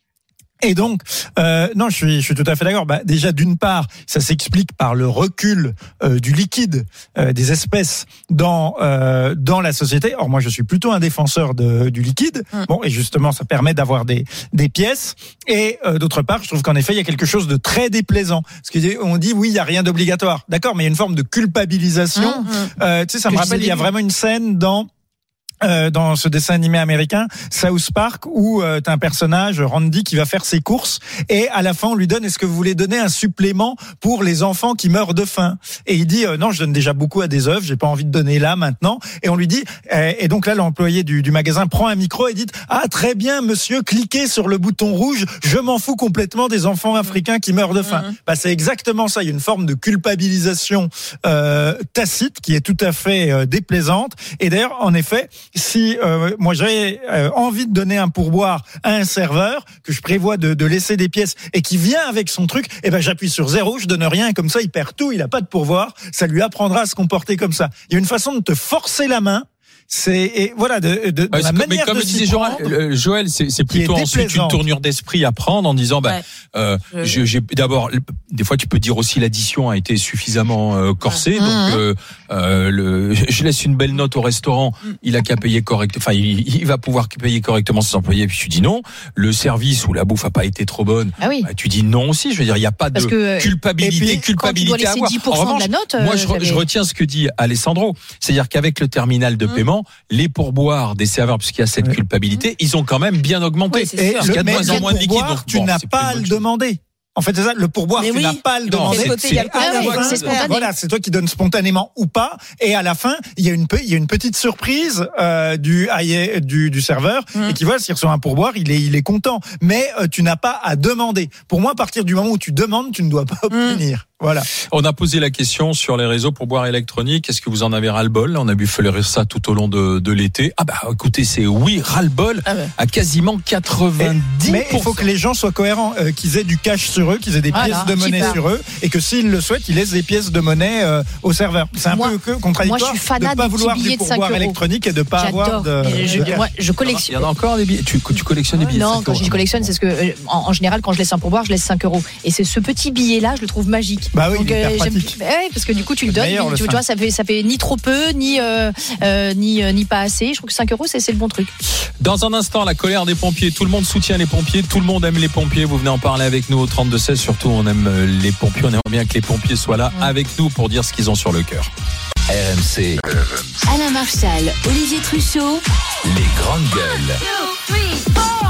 Et donc, euh, non, je suis, je suis tout à fait d'accord. Bah, déjà, d'une part, ça s'explique par le recul euh, du liquide, euh, des espèces dans euh, dans la société. Or, moi, je suis plutôt un défenseur de, du liquide. Mmh. Bon, et justement, ça permet d'avoir des des pièces. Et euh, d'autre part, je trouve qu'en effet, il y a quelque chose de très déplaisant. Parce qu'on dit, oui, il y a rien d'obligatoire. D'accord, mais il y a une forme de culpabilisation. Mmh. Euh, tu sais, ça me rappelle, il y a vraiment une scène dans Euh, dans ce dessin animé américain South Park où euh, t'as un personnage Randy qui va faire ses courses et à la fin on lui donne est-ce que vous voulez donner un supplément pour les enfants qui meurent de faim et il dit euh, non je donne déjà beaucoup à des œufs j'ai pas envie de donner là maintenant et on lui dit euh, et donc là l'employé du, du magasin prend un micro et dit ah très bien monsieur cliquez sur le bouton rouge je m'en fous complètement des enfants africains qui meurent de faim. Mmh. Bah c'est exactement ça, il y a une forme de culpabilisation euh, tacite qui est tout à fait euh, déplaisante et d'ailleurs en effet si euh, moi j'ai euh, envie de donner un pourboire à un serveur que je prévois de, de laisser des pièces et qui vient avec son truc, et ben j'appuie sur zéro, je donne rien et comme ça il perd tout, il a pas de pourboire, ça lui apprendra à se comporter comme ça. Il y a une façon de te forcer la main. C'est et voilà de, de, de ouais, la comme, manière mais comme de disait s'y Joël, euh, Joël c'est, c'est plutôt ensuite une tournure d'esprit à prendre en disant bah ouais. euh, je, j'ai d'abord des fois tu peux dire aussi l'addition a été suffisamment euh, corsée ouais. donc euh, euh, le, je laisse une belle note au restaurant il a qu'à payer correct enfin il, il va pouvoir payer correctement ses employés puis tu dis non le service ou la bouffe a pas été trop bonne ah oui. bah, tu dis non aussi je veux dire il y a pas Parce de que, culpabilité puis, culpabilité à avoir. dix pour cent en revanche, de la note, moi je, je retiens ce que dit Alessandro c'est-à-dire qu'avec le terminal de mmh. paiement les pourboires des serveurs, puisqu'il y a cette oui. culpabilité, ils ont quand même bien augmenté. Oui, et parce qu'il y a de moins en moins de liquide. Donc tu bon, n'as pas à le demander. En fait, c'est ça, le pourboire, mais tu oui. n'as pas à le demander. Non, c'est, c'est, c'est, à la fin, c'est spontané. Voilà, c'est toi qui donnes spontanément ou pas. Et à la fin, il y a une, il y a une petite surprise euh, du, du, du serveur mmh. et qui voit s'il reçoit un pourboire, il est, il est content. Mais euh, tu n'as pas à demander. Pour moi, à partir du moment où tu demandes, tu ne dois pas obtenir. Mmh. Voilà. On a posé la question sur les réseaux pourboire électronique. Est-ce que vous en avez ras-le-bol ? On a vu fleurir ça tout au long de, de l'été. Ah bah écoutez, c'est oui, ras-le-bol ah ouais. à quasiment quatre-vingt-dix pour cent. Mais il faut que les gens soient cohérents, euh, qu'ils aient du cash sur eux, qu'ils aient des ah pièces là, de monnaie super. sur eux, et que s'ils le souhaitent, ils laissent des pièces de monnaie euh, au serveur. C'est un moi, peu contradictoire moi, je suis de ne pas vouloir du pourboire électronique et de ne pas J'adore. avoir de, je, de cash. Moi, je collectionne. Il y en a encore des billets. Tu, tu collectionnes des billets Non, quand je dis collectionne, c'est ce que en, en général, quand je laisse un pourboire, je laisse cinq euros. Et c'est ce petit billet-là, je le trouve magique. Bah oui, donc, euh, bah ouais, parce que du coup tu le donnes, meilleur, tu, le tu vois, ça fait ça fait ni trop peu, ni euh, euh, ni euh, ni pas assez. Je trouve que cinq euros c'est c'est le bon truc. Dans un instant, la colère des pompiers. Tout le monde soutient les pompiers, tout le monde aime les pompiers. Vous venez en parler avec nous au trente-deux seize. Surtout, on aime les pompiers. On aimerait bien que les pompiers soient là ouais. avec nous pour dire ce qu'ils ont sur le cœur. R M C. Alain Marchal, Olivier Truchot. Les grandes gueules. Two, three, four.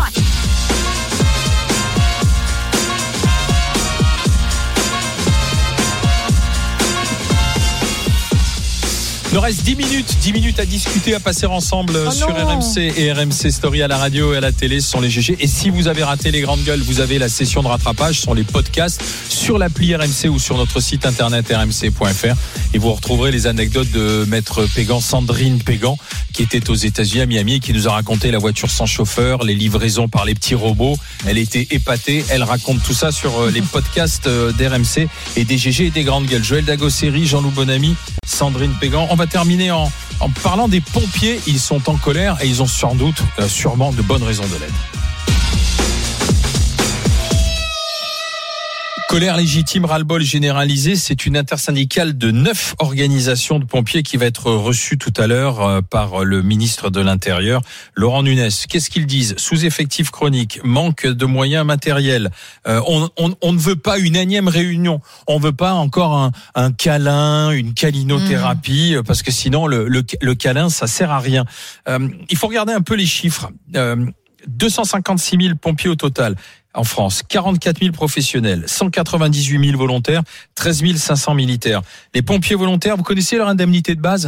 Il nous reste dix minutes, dix minutes à discuter, à passer ensemble oh sur R M C et R M C Story à la radio et à la télé. Ce sont les G G. Et si vous avez raté les grandes gueules, vous avez la session de rattrapage, ce sont les podcasts sur l'appli R M C ou sur notre site internet r m c point f r. Et vous retrouverez les anecdotes de Maître Pégan, Sandrine Pégan, qui était aux États-Unis à Miami et qui nous a raconté la voiture sans chauffeur, les livraisons par les petits robots. Elle était épatée. Elle raconte tout ça sur les podcasts d'R M C et des G G et des grandes gueules. Joël Dagosseri, Jean-Loup Bonamy, Sandrine Pégan. On va terminer en, en parlant des pompiers. Ils sont en colère et ils ont sans doute, euh, sûrement de bonnes raisons de l'être. Colère légitime, ras-le-bol généralisé, c'est une intersyndicale de neuf organisations de pompiers qui va être reçue tout à l'heure par le ministre de l'Intérieur, Laurent Nunez. Qu'est-ce qu'ils disent ? Sous-effectif chronique, manque de moyens matériels. Euh, on, on, on ne veut pas une énième réunion. On ne veut pas encore un, un câlin, une câlinothérapie, mmh. parce que sinon le, le, le câlin, ça sert à rien. Euh, il faut regarder un peu les chiffres. Euh, deux cent cinquante-six mille pompiers au total. En France, quarante-quatre mille professionnels, cent quatre-vingt-dix-huit mille volontaires, treize mille cinq cents militaires. Les pompiers volontaires, vous connaissez leur indemnité de base ?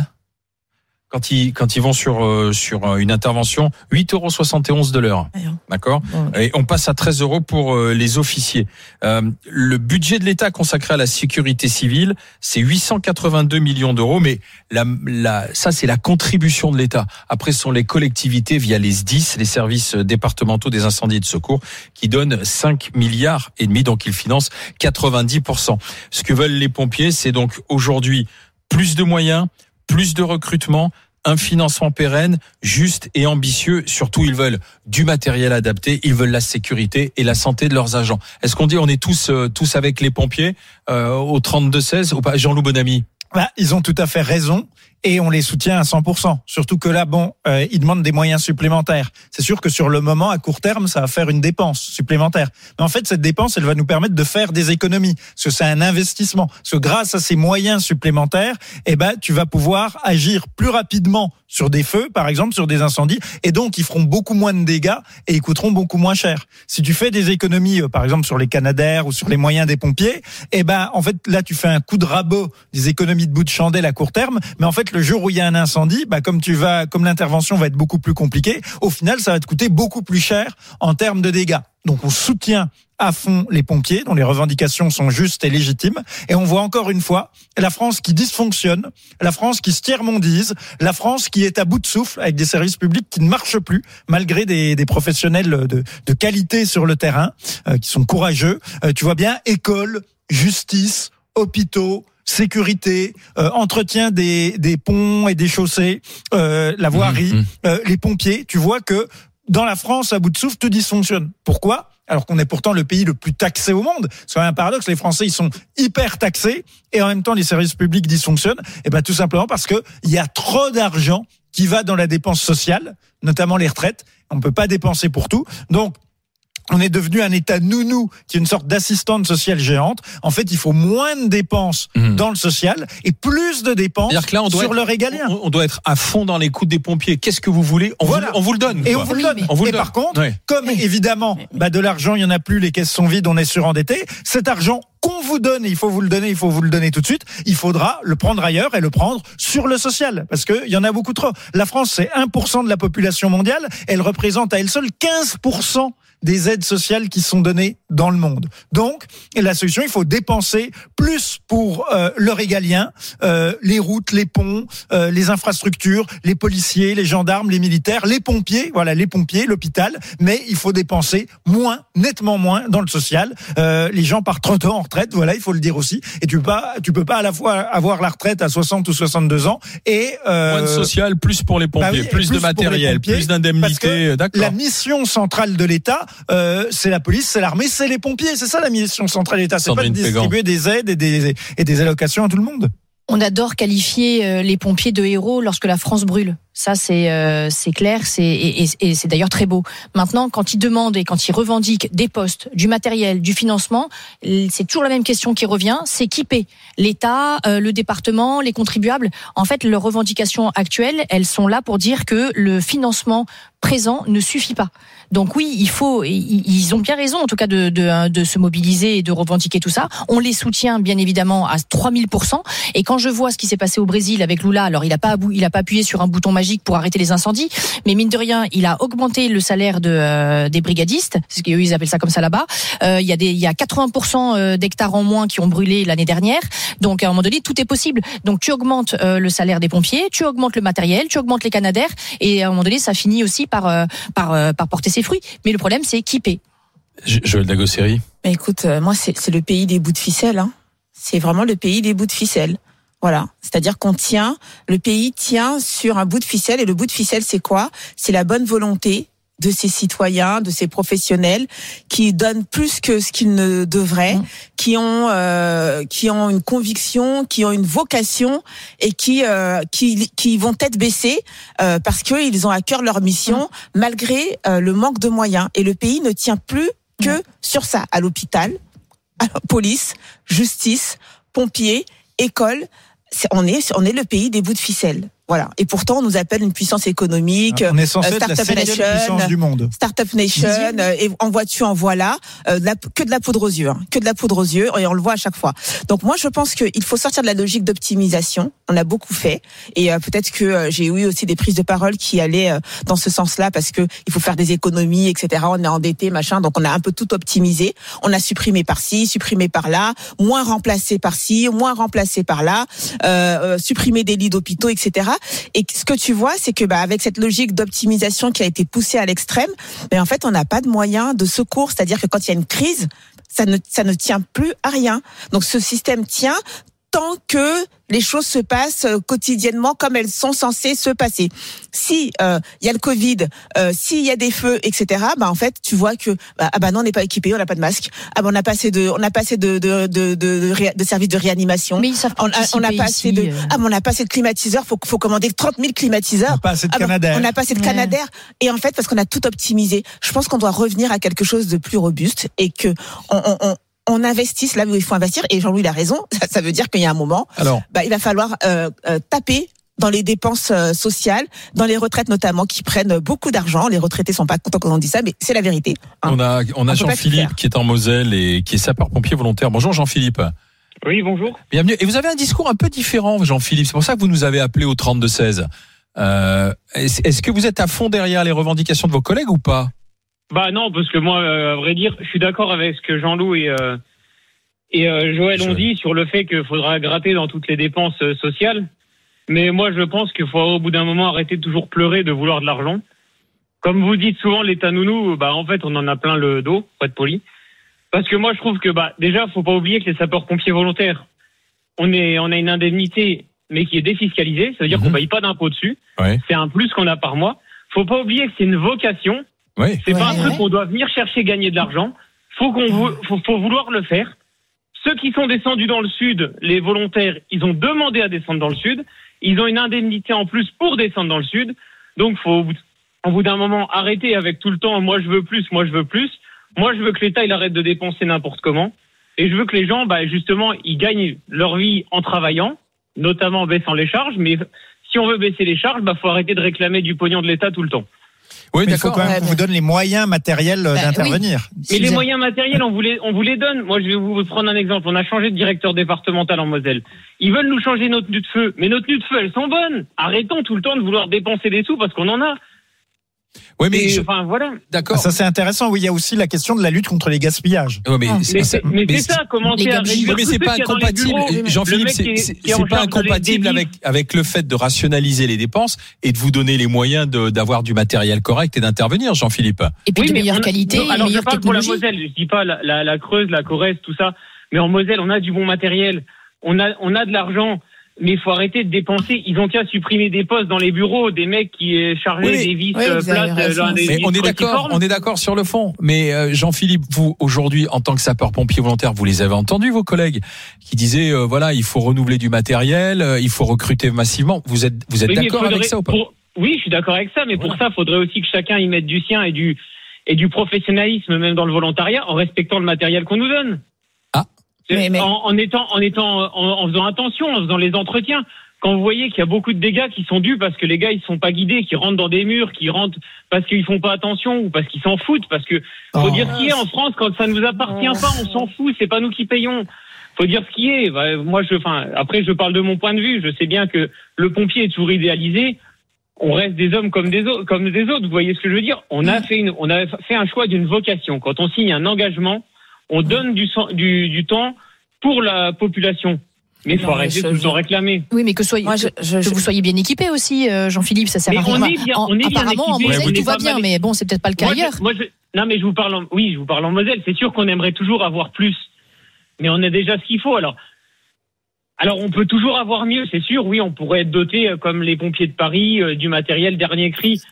Quand ils, quand ils vont sur, euh, sur une intervention, huit euros soixante et onze de l'heure. D'accord ? Et on passe à treize euros pour euh, les officiers. Euh, le budget de l'État consacré à la sécurité civile, c'est huit cent quatre-vingt-deux millions d'euros, mais la, la, ça, c'est la contribution de l'État. Après, ce sont les collectivités via les S D I S, les services départementaux des incendies et de secours, qui donnent cinq milliards et demi, donc ils financent quatre-vingt-dix pour cent. Ce que veulent les pompiers, c'est donc aujourd'hui plus de moyens, plus de recrutement, un financement pérenne, juste et ambitieux. Surtout, ils veulent du matériel adapté, ils veulent la sécurité et la santé de leurs agents. Est-ce qu'on dit on est tous euh, tous avec les pompiers euh, au trente-deux seize ou pas, Jean-Loup Bonamy ? Bah, ils ont tout à fait raison. Et on les soutient à cent pour cent. Surtout que là, bon, euh, ils demandent des moyens supplémentaires. C'est sûr que sur le moment, à court terme, ça va faire une dépense supplémentaire. Mais en fait, cette dépense, elle va nous permettre de faire des économies. Parce que c'est un investissement. Parce que grâce à ces moyens supplémentaires, eh ben, tu vas pouvoir agir plus rapidement sur des feux, par exemple, sur des incendies. Et donc, ils feront beaucoup moins de dégâts et ils coûteront beaucoup moins cher. Si tu fais des économies, par exemple, sur les canadaires ou sur les moyens des pompiers, eh ben, en fait, là, tu fais un coup de rabot, des économies de bout de chandelle à court terme. Mais en fait, le jour où il y a un incendie, bah comme tu vas, comme l'intervention va être beaucoup plus compliquée, au final, ça va te coûter beaucoup plus cher en termes de dégâts. Donc, on soutient à fond les pompiers, dont les revendications sont justes et légitimes. Et on voit encore une fois la France qui dysfonctionne, la France qui se tiers-mondise, la France qui est à bout de souffle avec des services publics qui ne marchent plus, malgré des, des professionnels de, de qualité sur le terrain, euh, qui sont courageux. Euh, tu vois bien, école, justice, hôpitaux, sécurité, euh, entretien des, des ponts et des chaussées, euh, la voirie, mmh, mmh. Euh, les pompiers. Tu vois que dans la France, à bout de souffle, tout dysfonctionne. Pourquoi ? Alors qu'on est pourtant le pays le plus taxé au monde. C'est un paradoxe, les Français, ils sont hyper taxés et en même temps, les services publics dysfonctionnent. Et ben, tout simplement parce que il y a trop d'argent qui va dans la dépense sociale, notamment les retraites. On ne peut pas dépenser pour tout. Donc, on est devenu un État nounou qui est une sorte d'assistante sociale géante. En fait, il faut moins de dépenses mmh. dans le social et plus de dépenses là, on doit sur être, le régalien. On, on doit être à fond dans les coups des pompiers. Qu'est-ce que vous voulez ? On, voilà. vous, on vous le donne. Et quoi. on vous le donne. On vous le et donne. par contre, ouais. comme oui. évidemment, bah, de l'argent, il y en a plus, les caisses sont vides, on est surendetté. Cet argent qu'on vous donne, et il faut vous le donner, il faut vous le donner tout de suite, il faudra le prendre ailleurs et le prendre sur le social. Parce que il y en a beaucoup trop. La France, c'est un pour cent de la population mondiale. Elle représente à elle seule quinze pour cent des aides sociales qui sont données dans le monde. Donc, la solution, il faut dépenser plus pour euh, le régalien, euh, les routes, les ponts, euh, les infrastructures, les policiers, les gendarmes, les militaires, les pompiers, voilà, les pompiers, l'hôpital, mais il faut dépenser moins, nettement moins dans le social. Euh, les gens partent trop tôt en retraite, voilà, il faut le dire aussi, et tu peux pas, tu peux pas à la fois avoir la retraite à soixante ou soixante-deux ans et... Euh, moins de social, plus pour les pompiers, bah oui, plus, plus de matériel, pompiers, plus d'indemnités, d'accord. La mission centrale de l'État, Euh, c'est la police, c'est l'armée, c'est les pompiers. C'est ça la mission centrale de l'État. C'est Sandrine pas de distribuer Pégan. des aides et des, et des allocations à tout le monde. On adore qualifier les pompiers de héros lorsque la France brûle. Ça, c'est euh, c'est clair, c'est et, et, et c'est d'ailleurs très beau. Maintenant, quand ils demandent et quand ils revendiquent des postes, du matériel, du financement, c'est toujours la même question qui revient, c'est qui paie ? L'État, euh, le département, les contribuables. En fait, leurs revendications actuelles, elles sont là pour dire que le financement présent ne suffit pas. Donc oui, il faut, ils ont bien raison en tout cas de, de, de se mobiliser et de revendiquer tout ça. On les soutient bien évidemment à trois mille pour cent. Et quand je vois ce qui s'est passé au Brésil avec Lula, alors il a pas, il a pas appuyé sur un bouton magique pour arrêter les incendies, mais mine de rien, il a augmenté le salaire de, euh, des brigadistes, c'est ce qu'eux ils appellent ça comme ça là-bas. Euh, il y a des, il y a quatre-vingts pour cent d'hectares en moins qui ont brûlé l'année dernière. Donc à un moment donné, tout est possible. Donc tu augmentes euh, le salaire des pompiers, tu augmentes le matériel, tu augmentes les canadaires, et à un moment donné, ça finit aussi par euh, par euh, par porter ses fruits. Mais le problème, c'est qui paie. Joël Dagosseri. Mais écoute, euh, moi, c'est, c'est le pays des bouts de ficelle. Hein. C'est vraiment le pays des bouts de ficelle. Voilà. C'est-à-dire qu'on tient, le pays tient sur un bout de ficelle, et le bout de ficelle, c'est quoi ? C'est la bonne volonté de ces citoyens, de ces professionnels qui donnent plus que ce qu'ils ne devraient, mmh. qui ont euh, qui ont une conviction, qui ont une vocation et qui euh, qui qui vont tête baissée euh, parce que ils ont à cœur leur mission mmh. malgré euh, le manque de moyens. Et le pays ne tient plus que mmh. sur ça, à l'hôpital, à la police, justice, pompiers, école. C'est, on est on est le pays des bouts de ficelle. Voilà. Et pourtant, on nous appelle une puissance économique. On est censé être la septième puissance du monde. Startup Nation. Euh, et en vois-tu, en voilà. Euh, de la, que de la poudre aux yeux. Hein, que de la poudre aux yeux. Et on le voit à chaque fois. Donc moi, je pense qu'il faut sortir de la logique d'optimisation. On a beaucoup fait. Et euh, peut-être que euh, j'ai eu aussi des prises de parole qui allaient euh, dans ce sens-là parce que il faut faire des économies, et cetera. On est endetté, machin. Donc on a un peu tout optimisé. On a supprimé par-ci, supprimé par-là, moins remplacé par-ci, moins remplacé par-là, euh, euh, supprimé des lits d'hôpitaux, et cetera. Et ce que tu vois, c'est que bah avec cette logique d'optimisation qui a été poussée à l'extrême, mais en fait, on n'a pas de moyens de secours. C'est-à-dire que quand il y a une crise, ça ne ça ne tient plus à rien. Donc ce système tient tant que les choses se passent quotidiennement comme elles sont censées se passer. Si euh, il y a le Covid, euh, s'il y a des feux, et cetera. Bah en fait, tu vois que bah, ah bah non, on n'est pas équipé, on n'a pas de masque. Ah bah on n'a pas assez de, on n'a pas assez de de de de, de, de services de réanimation. Mais ils savent on a, on n'a pas assez de, euh... ah mais on n'a pas assez de climatiseurs. Faut faut commander trente mille climatiseurs. On n'a pas assez de ah Canadair. Bah, on n'a pas assez de Canadair. Ouais. Et en fait, parce qu'on a tout optimisé, je pense qu'on doit revenir à quelque chose de plus robuste et que on, on, on on investisse là où il faut investir. Et Jean-Louis a raison. Ça, ça veut dire qu'il y a un moment, Alors. bah, il va falloir euh, euh, taper dans les dépenses euh, sociales, dans les retraites notamment, qui prennent beaucoup d'argent. Les retraités sont pas contents quand on dit ça, mais c'est la vérité. Hein. On a, on a on Jean-Philippe qui est en Moselle et qui est sapeur-pompier volontaire. Bonjour Jean-Philippe. Oui, bonjour. Bienvenue. Et vous avez un discours un peu différent, Jean-Philippe. C'est pour ça que vous nous avez appelé au trente-deux seize. Euh, est-ce, est-ce que vous êtes à fond derrière les revendications de vos collègues ou pas? Bah non, parce que moi, euh, à vrai dire, je suis d'accord avec ce que Jean-Loup et, euh, et euh, Joël ont dit sur le fait qu'il faudra gratter dans toutes les dépenses euh, sociales. Mais moi, je pense qu'il faut au bout d'un moment arrêter de toujours pleurer de vouloir de l'argent. Comme vous dites souvent, l'État nounou, bah en fait, on en a plein le dos, pour être poli. Parce que moi, je trouve que bah déjà, faut pas oublier que les sapeurs-pompiers volontaires, on est, on a une indemnité, mais qui est défiscalisée. Ça veut dire mmh. qu'on paye pas d'impôt dessus. Ouais. C'est un plus qu'on a par mois. Faut pas oublier que c'est une vocation. Oui. C'est ouais, pas un ouais. truc qu'on doit venir chercher gagner de l'argent. Faut qu'on vou- faut, faut vouloir le faire. Ceux qui sont descendus dans le sud, les volontaires, ils ont demandé à descendre dans le sud. Ils ont une indemnité en plus pour descendre dans le sud. Donc faut au bout d'un moment arrêter avec tout le temps moi je veux plus, moi je veux plus. Moi je veux que l'État il arrête de dépenser n'importe comment et je veux que les gens bah justement, ils gagnent leur vie en travaillant, notamment en baissant les charges, mais si on veut baisser les charges, bah faut arrêter de réclamer du pognon de l'État tout le temps. Oui, mais d'accord. il faut quand même ouais, qu'on vous donne les moyens matériels bah, d'intervenir. Oui. Mais les moyens matériels, on vous les, on vous les donne. Moi, je vais vous prendre un exemple. On a changé de directeur départemental en Moselle. Ils veulent nous changer nos tenues de feu. Mais nos tenues de feu, elles sont bonnes. Arrêtons tout le temps de vouloir dépenser des sous parce qu'on en a. Oui, mais Et, je... enfin, voilà. D'accord. Ça, c'est intéressant. Oui, il y a aussi la question de la lutte contre les gaspillages. Ouais, mais, Ah, c'est, mais, c'est, mais, mais c'est c'est ça, commencer à réduire. Oui, mais c'est pas incompatible, Jean-Philippe, c'est, c'est, c'est pas incompatible avec, avec le fait de rationaliser les dépenses et de vous donner les moyens de, d'avoir du matériel correct et d'intervenir, Jean-Philippe. Et puis oui, de meilleure a, qualité, non, alors meilleure je parle technologie. pour la Moselle, je dis pas la, la, la Creuse, la Corrèze, tout ça. Mais en Moselle, on a du bon matériel. On a, on a de l'argent. Mais il faut arrêter de dépenser. Ils ont qu'à supprimer des postes dans les bureaux, des mecs qui chargeaient oui, des vis oui, plates. Dans des mais vis on est d'accord, on est d'accord sur le fond. Mais euh, Jean-Philippe, vous aujourd'hui, en tant que sapeur-pompier volontaire, vous les avez entendus, vos collègues, qui disaient euh, voilà, il faut renouveler du matériel, euh, il faut recruter massivement. Vous êtes, vous êtes oui, d'accord faudrait, avec ça ou pas? pour, Oui, je suis d'accord avec ça. Mais voilà. Pour ça, il faudrait aussi que chacun y mette du sien et du et du professionnalisme, même dans le volontariat, en respectant le matériel qu'on nous donne. Ah. Mais, mais... En, en étant, en étant, en, en faisant attention, en faisant les entretiens. Quand vous voyez qu'il y a beaucoup de dégâts qui sont dus parce que les gars ils sont pas guidés, qui rentrent dans des murs, qui rentrent parce qu'ils font pas attention ou parce qu'ils s'en foutent, parce que faut oh. dire ce qui est en France quand ça nous appartient oh. pas, on s'en fout, c'est pas nous qui payons. Faut dire ce qui est. Bah, moi je, enfin après je parle de mon point de vue, je sais bien que le pompier est toujours idéalisé. On reste des hommes comme des autres, comme des autres. Vous voyez ce que je veux dire? On a fait une, on a fait un choix d'une vocation. Quand on signe un engagement, on donne du, du, du temps pour la population. Mais il faut non, arrêter de tout le temps réclamer. Oui, mais que, soyez, Moi, je, je, que je... vous soyez bien équipé aussi, euh, Jean-Philippe, ça sert mais à rien. On est bien, on est apparemment, bien en Moselle, ouais, tout va bien, mal... mais bon, c'est peut-être pas le cas moi, ailleurs. Je, moi, je, non, mais je vous parle en, oui, je vous parle en Moselle. C'est sûr qu'on aimerait toujours avoir plus. Mais on a déjà ce qu'il faut, alors. Alors, on peut toujours avoir mieux, c'est sûr. Oui, on pourrait être doté, comme les pompiers de Paris, euh, du matériel dernier cri.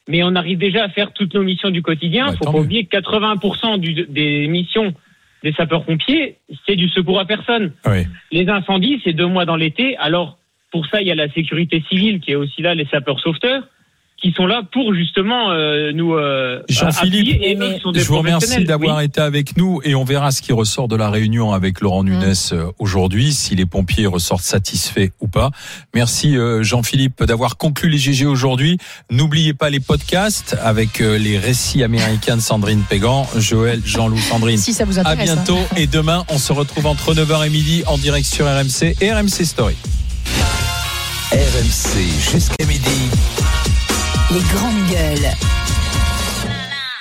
mais on arrive déjà à faire toutes nos missions du quotidien. Il Ouais, faut tant pas mieux. oublier que quatre-vingts pour cent du, des missions des sapeurs-pompiers, c'est du secours à personne. Oui. Les incendies, c'est deux mois dans l'été. Alors, pour ça, il y a la sécurité civile qui est aussi là, les sapeurs-sauveteurs, qui sont là pour justement euh, nous euh, Jean-Philippe, appuyer. Et eux qui sont des je vous remercie professionnels. d'avoir Oui. été avec nous et on verra ce qui ressort de la réunion avec Laurent Nunez euh, aujourd'hui, si les pompiers ressortent satisfaits ou pas. Merci euh, Jean-Philippe d'avoir conclu les G G aujourd'hui. N'oubliez pas les podcasts avec euh, les récits américains de Sandrine Pégan, Joël, Jean-Loup, Sandrine. Si ça vous À intéresse. bientôt hein. et demain on se retrouve entre neuf heures et midi en direct sur R M C et R M C Story. R M C jusqu'à midi. Les grandes gueules.